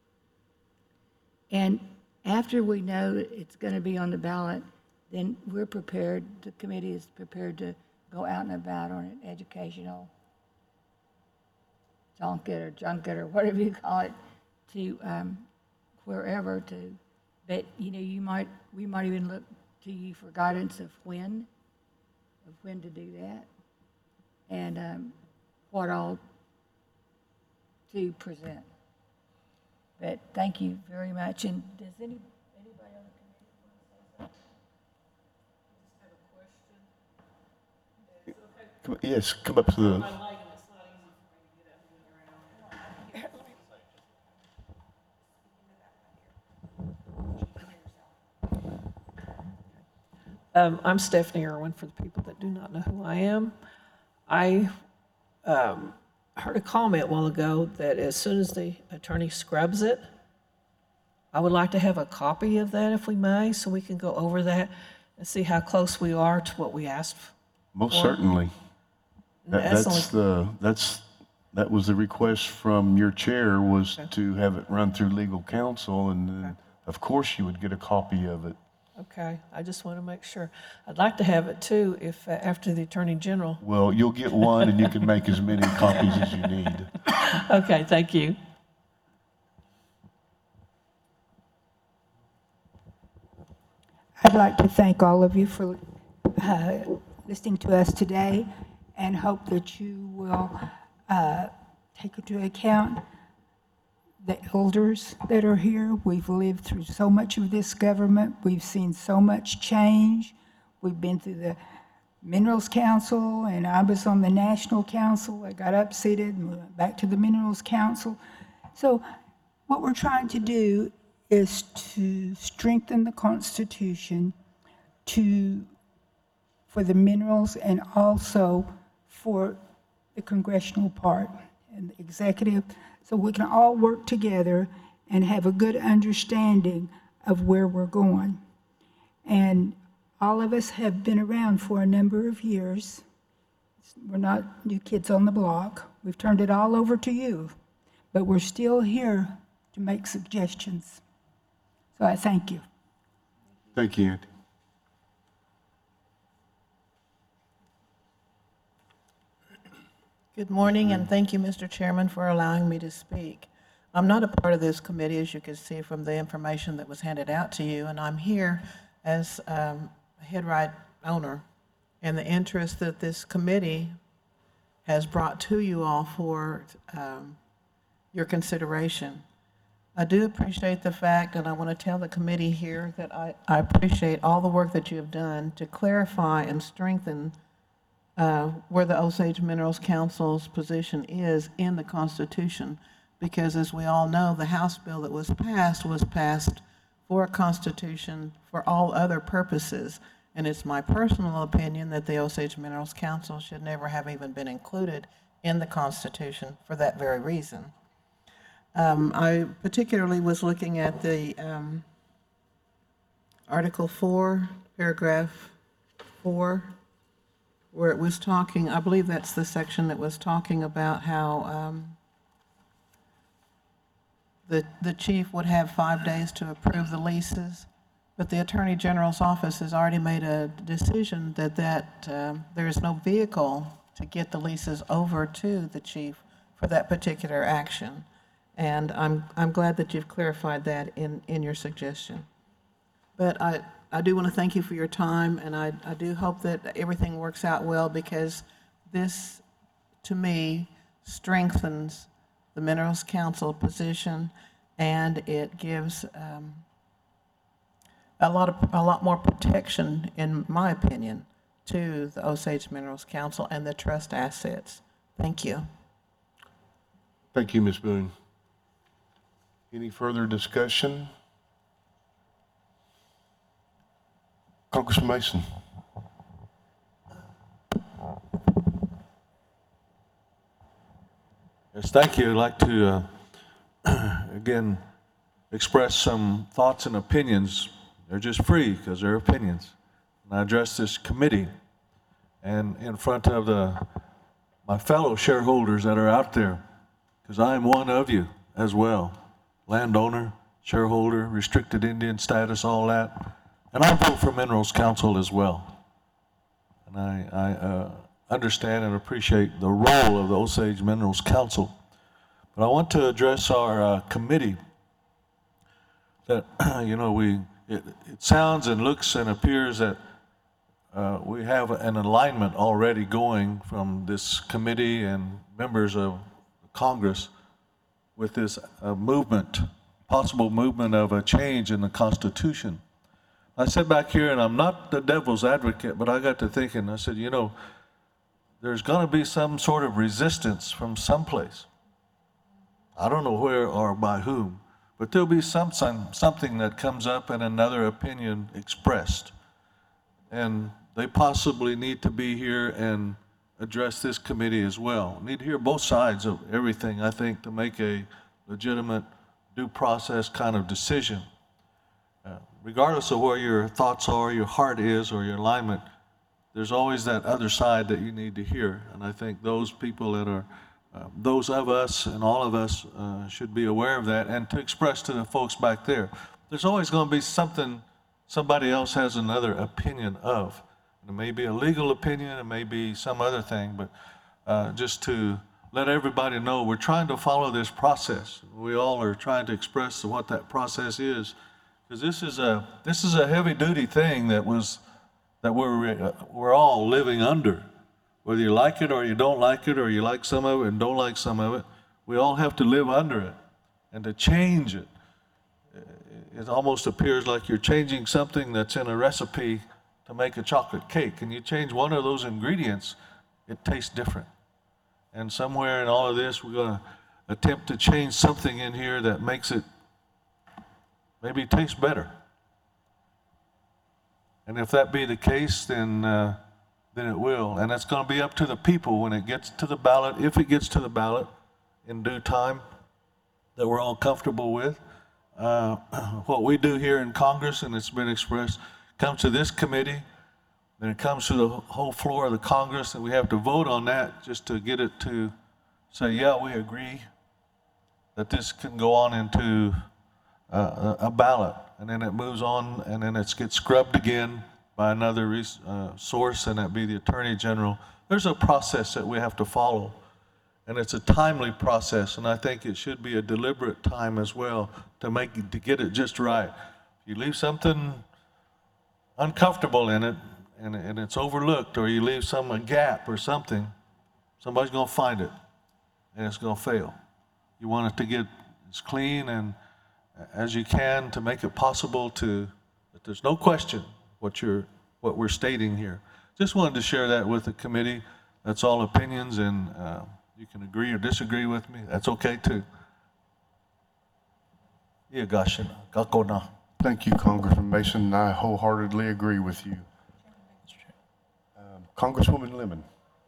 And after we know that it's going to be on the ballot, then we're prepared, the committee is prepared to go out and about on an educational junket or junket or whatever you call it, to um, wherever to, but, you know, you might, we might even look to you for guidance of when, of when to do that, and um, what all to present. But thank you very much, and does any, anybody on the committee want to say something? come- yes, come up to the, Um, I'm Stephanie Irwin, for the people that do not know who I am. I um, heard a comment a while ago that as soon as the attorney scrubs it, I would like to have a copy of that if we may, so we can go over that and see how close we are to what we asked for. most certainly. That- That's That's the, that's, that was the request from your chair, was to have it run through legal counsel, and then, of course, you would get a copy of it. Okay, I just want to make sure. I'd like to have it too, if, uh, after the Attorney General. Well, you'll get one, and you can make as many copies as you need. Okay, thank you. I'd like to thank all of you for uh, listening to us today, and hope that you will uh, take into account the elders that are here. We've lived through so much of this government. We've seen so much change. We've been through the Minerals Council, and I was on the National Council. I got upseated and went back to the Minerals Council. So what we're trying to do is to strengthen the Constitution to, for the minerals, and also for the congressional part and the executive, so we can all work together and have a good understanding of where we're going. And all of us have been around for a number of years. We're not new kids on the block. We've turned it all over to you, but we're still here to make suggestions. So I thank you. Thank you, Andy. Good morning, and thank you, Mister Chairman, for allowing me to speak. I'm not a part of this committee, as you can see from the information that was handed out to you, and I'm here as um, a head right owner in the interest that this committee has brought to you all for um, your consideration. I do appreciate the fact, and I want to tell the committee here that I, I appreciate all the work that you have done to clarify and strengthen uh, where the Osage Minerals Council's position is in the Constitution. Because as we all know, the House bill that was passed was passed for a Constitution for all other purposes. And it's my personal opinion that the Osage Minerals Council should never have even been included in the Constitution for that very reason. Um, I particularly was looking at the um, Article four, paragraph four, where it was talking, I believe that's the section that was talking about how um, the, the chief would have five days to approve the leases, but the Attorney General's office has already made a decision that, that um, there is no vehicle to get the leases over to the chief for that particular action. And I'm, I'm glad that you've clarified that in, in your suggestion. But I, I do want to thank you for your time, and I, I do hope that everything works out well, because this, to me, strengthens the Minerals Council position, and it gives um, a lot of a lot more protection, in my opinion, to the Osage Minerals Council and the trust assets. Thank you. Thank you, Miz Boone. Any further discussion? Congressman Mason. Yes, thank you. I'd like to, uh, again, express some thoughts and opinions. They're just free because they're opinions. And I address this committee and in front of the my fellow shareholders that are out there, because I am one of you as well. Landowner, shareholder, restricted Indian status, all that. And I vote for Minerals Council as well. And I, I uh, understand and appreciate the role of the Osage Minerals Council. But I want to address our uh, committee that, you know, we, it, it sounds and looks and appears that uh, we have an alignment already going from this committee and members of Congress with this uh, movement, possible movement of a change in the Constitution. I sat back here, and I'm not the devil's advocate, but I got to thinking, I said, you know, there's going to be some sort of resistance from someplace. I don't know where or by whom, but there'll be some, some something that comes up and another opinion expressed. And they possibly need to be here and address this committee as well. Need to hear both sides of everything, I think, to make a legitimate due process kind of decision. Uh, regardless of where your thoughts are, your heart is, or your alignment, there's always that other side that you need to hear. And I think those people that are, uh, those of us and all of us uh, should be aware of that, and to express to the folks back there, there's always going to be something somebody else has another opinion of. And it may be a legal opinion, it may be some other thing, but uh, just to let everybody know we're trying to follow this process. We all are trying to express what that process is. Because this is a this is a heavy duty thing that was that we're we're all living under, whether you like it or you don't like it, or you like some of it and don't like some of it. We all have to live under it, and to change it, it almost appears like you're changing something that's in a recipe to make a chocolate cake, and you change one of those ingredients, it tastes different. And somewhere in all of this, we're going to attempt to change something in here that makes it maybe taste better. And if that be the case, then uh, then it will. And it's going to be up to the people when it gets to the ballot, if it gets to the ballot in due time, that we're all comfortable with. Uh, what we do here in Congress, and it's been expressed, comes to this committee, then it comes to the whole floor of the Congress, and we have to vote on that just to get it to say, yeah, we agree that this can go on into Uh, a ballot. and then it moves on, and then it gets scrubbed again by another res- uh, source, and that be the Attorney General. There's a process that we have to follow, and it's a timely process, and I think it should be a deliberate time as well to make, to get it just right. If you leave something uncomfortable in it, and, and it's overlooked, or you leave some a gap or something, somebody's gonna find it, and it's gonna fail. You want it to get as clean and as you can to make it possible to, that there's no question what you're, what we're stating here. Just wanted to share that with the committee. That's all opinions, and uh, you can agree or disagree with me. That's okay too. Yeah, gosh, kako na. Thank you, Congressman Mason, and I wholeheartedly agree with you. Um, Congresswoman Lemon.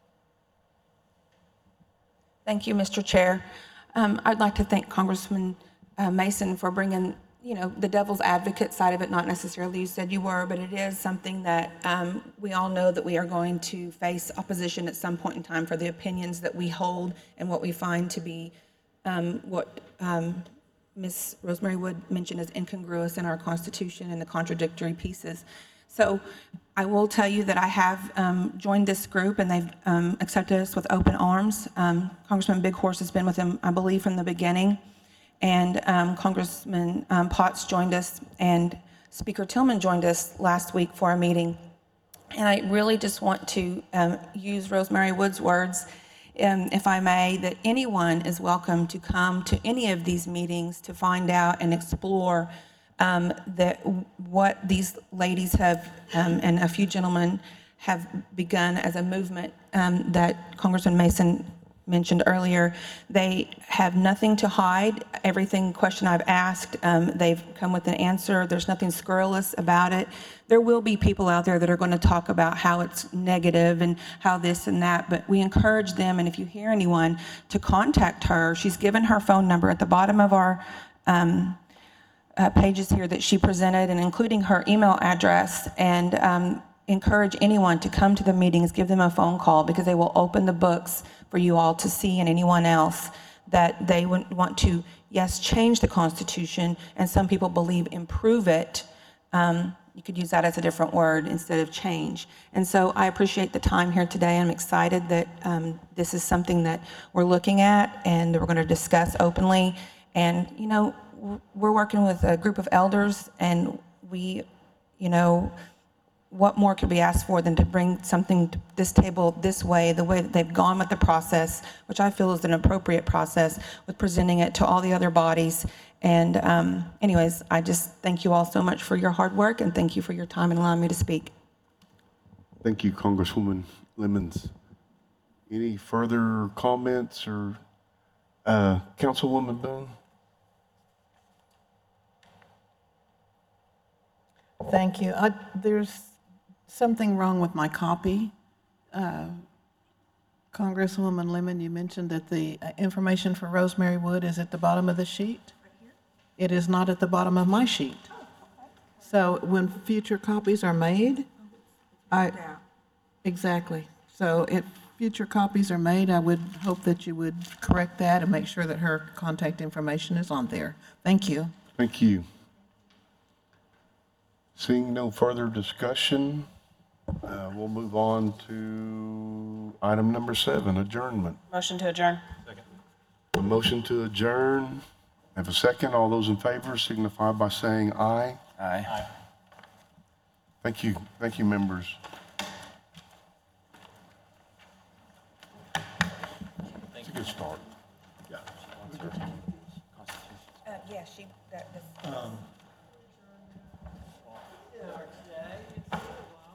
Thank you, Mister Chair. Um, I'd like to thank Congressman uh, Mason for bringing, you know, the devil's advocate side of it, not necessarily you said you were, but it is something that um, we all know that we are going to face opposition at some point in time for the opinions that we hold and what we find to be um, what um, Miz Rosemary Wood mentioned as incongruous in our Constitution and the contradictory pieces. So I will tell you that I have um, joined this group, and they've um, accepted us with open arms. Um, Congressman Big Horse has been with them, I believe, from the beginning. And um, Congressman um, Potts joined us, and Speaker Tillman joined us last week for a meeting. And I really just want to um, use Rosemary Wood's words, um, if I may, that anyone is welcome to come to any of these meetings to find out and explore um, that what these ladies have, um, and a few gentlemen have begun as a movement um, that Congressman Mason mentioned earlier. They have nothing to hide. Everything question I've asked, um, they've come with an answer. There's nothing scurrilous about it. There will be people out there that are going to talk about how it's negative and how this and that, but we encourage them, and if you hear anyone, to contact her. She's given her phone number at the bottom of our um, uh, pages here that she presented, and including her email address, and um, encourage anyone to come to the meetings, give them a phone call, because they will open the books for you all to see, and anyone else, that they would want to, yes, change the Constitution, and some people believe improve it. Um, you could use that as a different word instead of change. And so I appreciate the time here today. I'm excited that um, this is something that we're looking at and that we're going to discuss openly. And, you know, we're working with a group of elders, and we, you know, what more could be asked for than to bring something to this table this way, the way that they've gone with the process, which I feel is an appropriate process, with presenting it to all the other bodies. And um, anyways, I just thank you all so much for your hard work, and thank you for your time and allowing me to speak. Thank you, Congresswoman Lemons. Any further comments or, uh, Councilwoman Boone? Thank you. I, there's something wrong with my copy. Uh, Congresswoman Lemon, you mentioned that the uh, information for Rosemary Wood is at the bottom of the sheet. It is not at the bottom of my sheet. So when future copies are made, I, exactly. So if future copies are made, I would hope that you would correct that and make sure that her contact information is on there. Thank you. Thank you. Seeing no further discussion, uh, we'll move on to item number seven, adjournment. Motion to adjourn. A motion to adjourn. Have a second. All those in favor signify by saying aye. Aye. Thank you. Thank you, members. It's a good start. Yeah. Uh, yeah, she, that, this.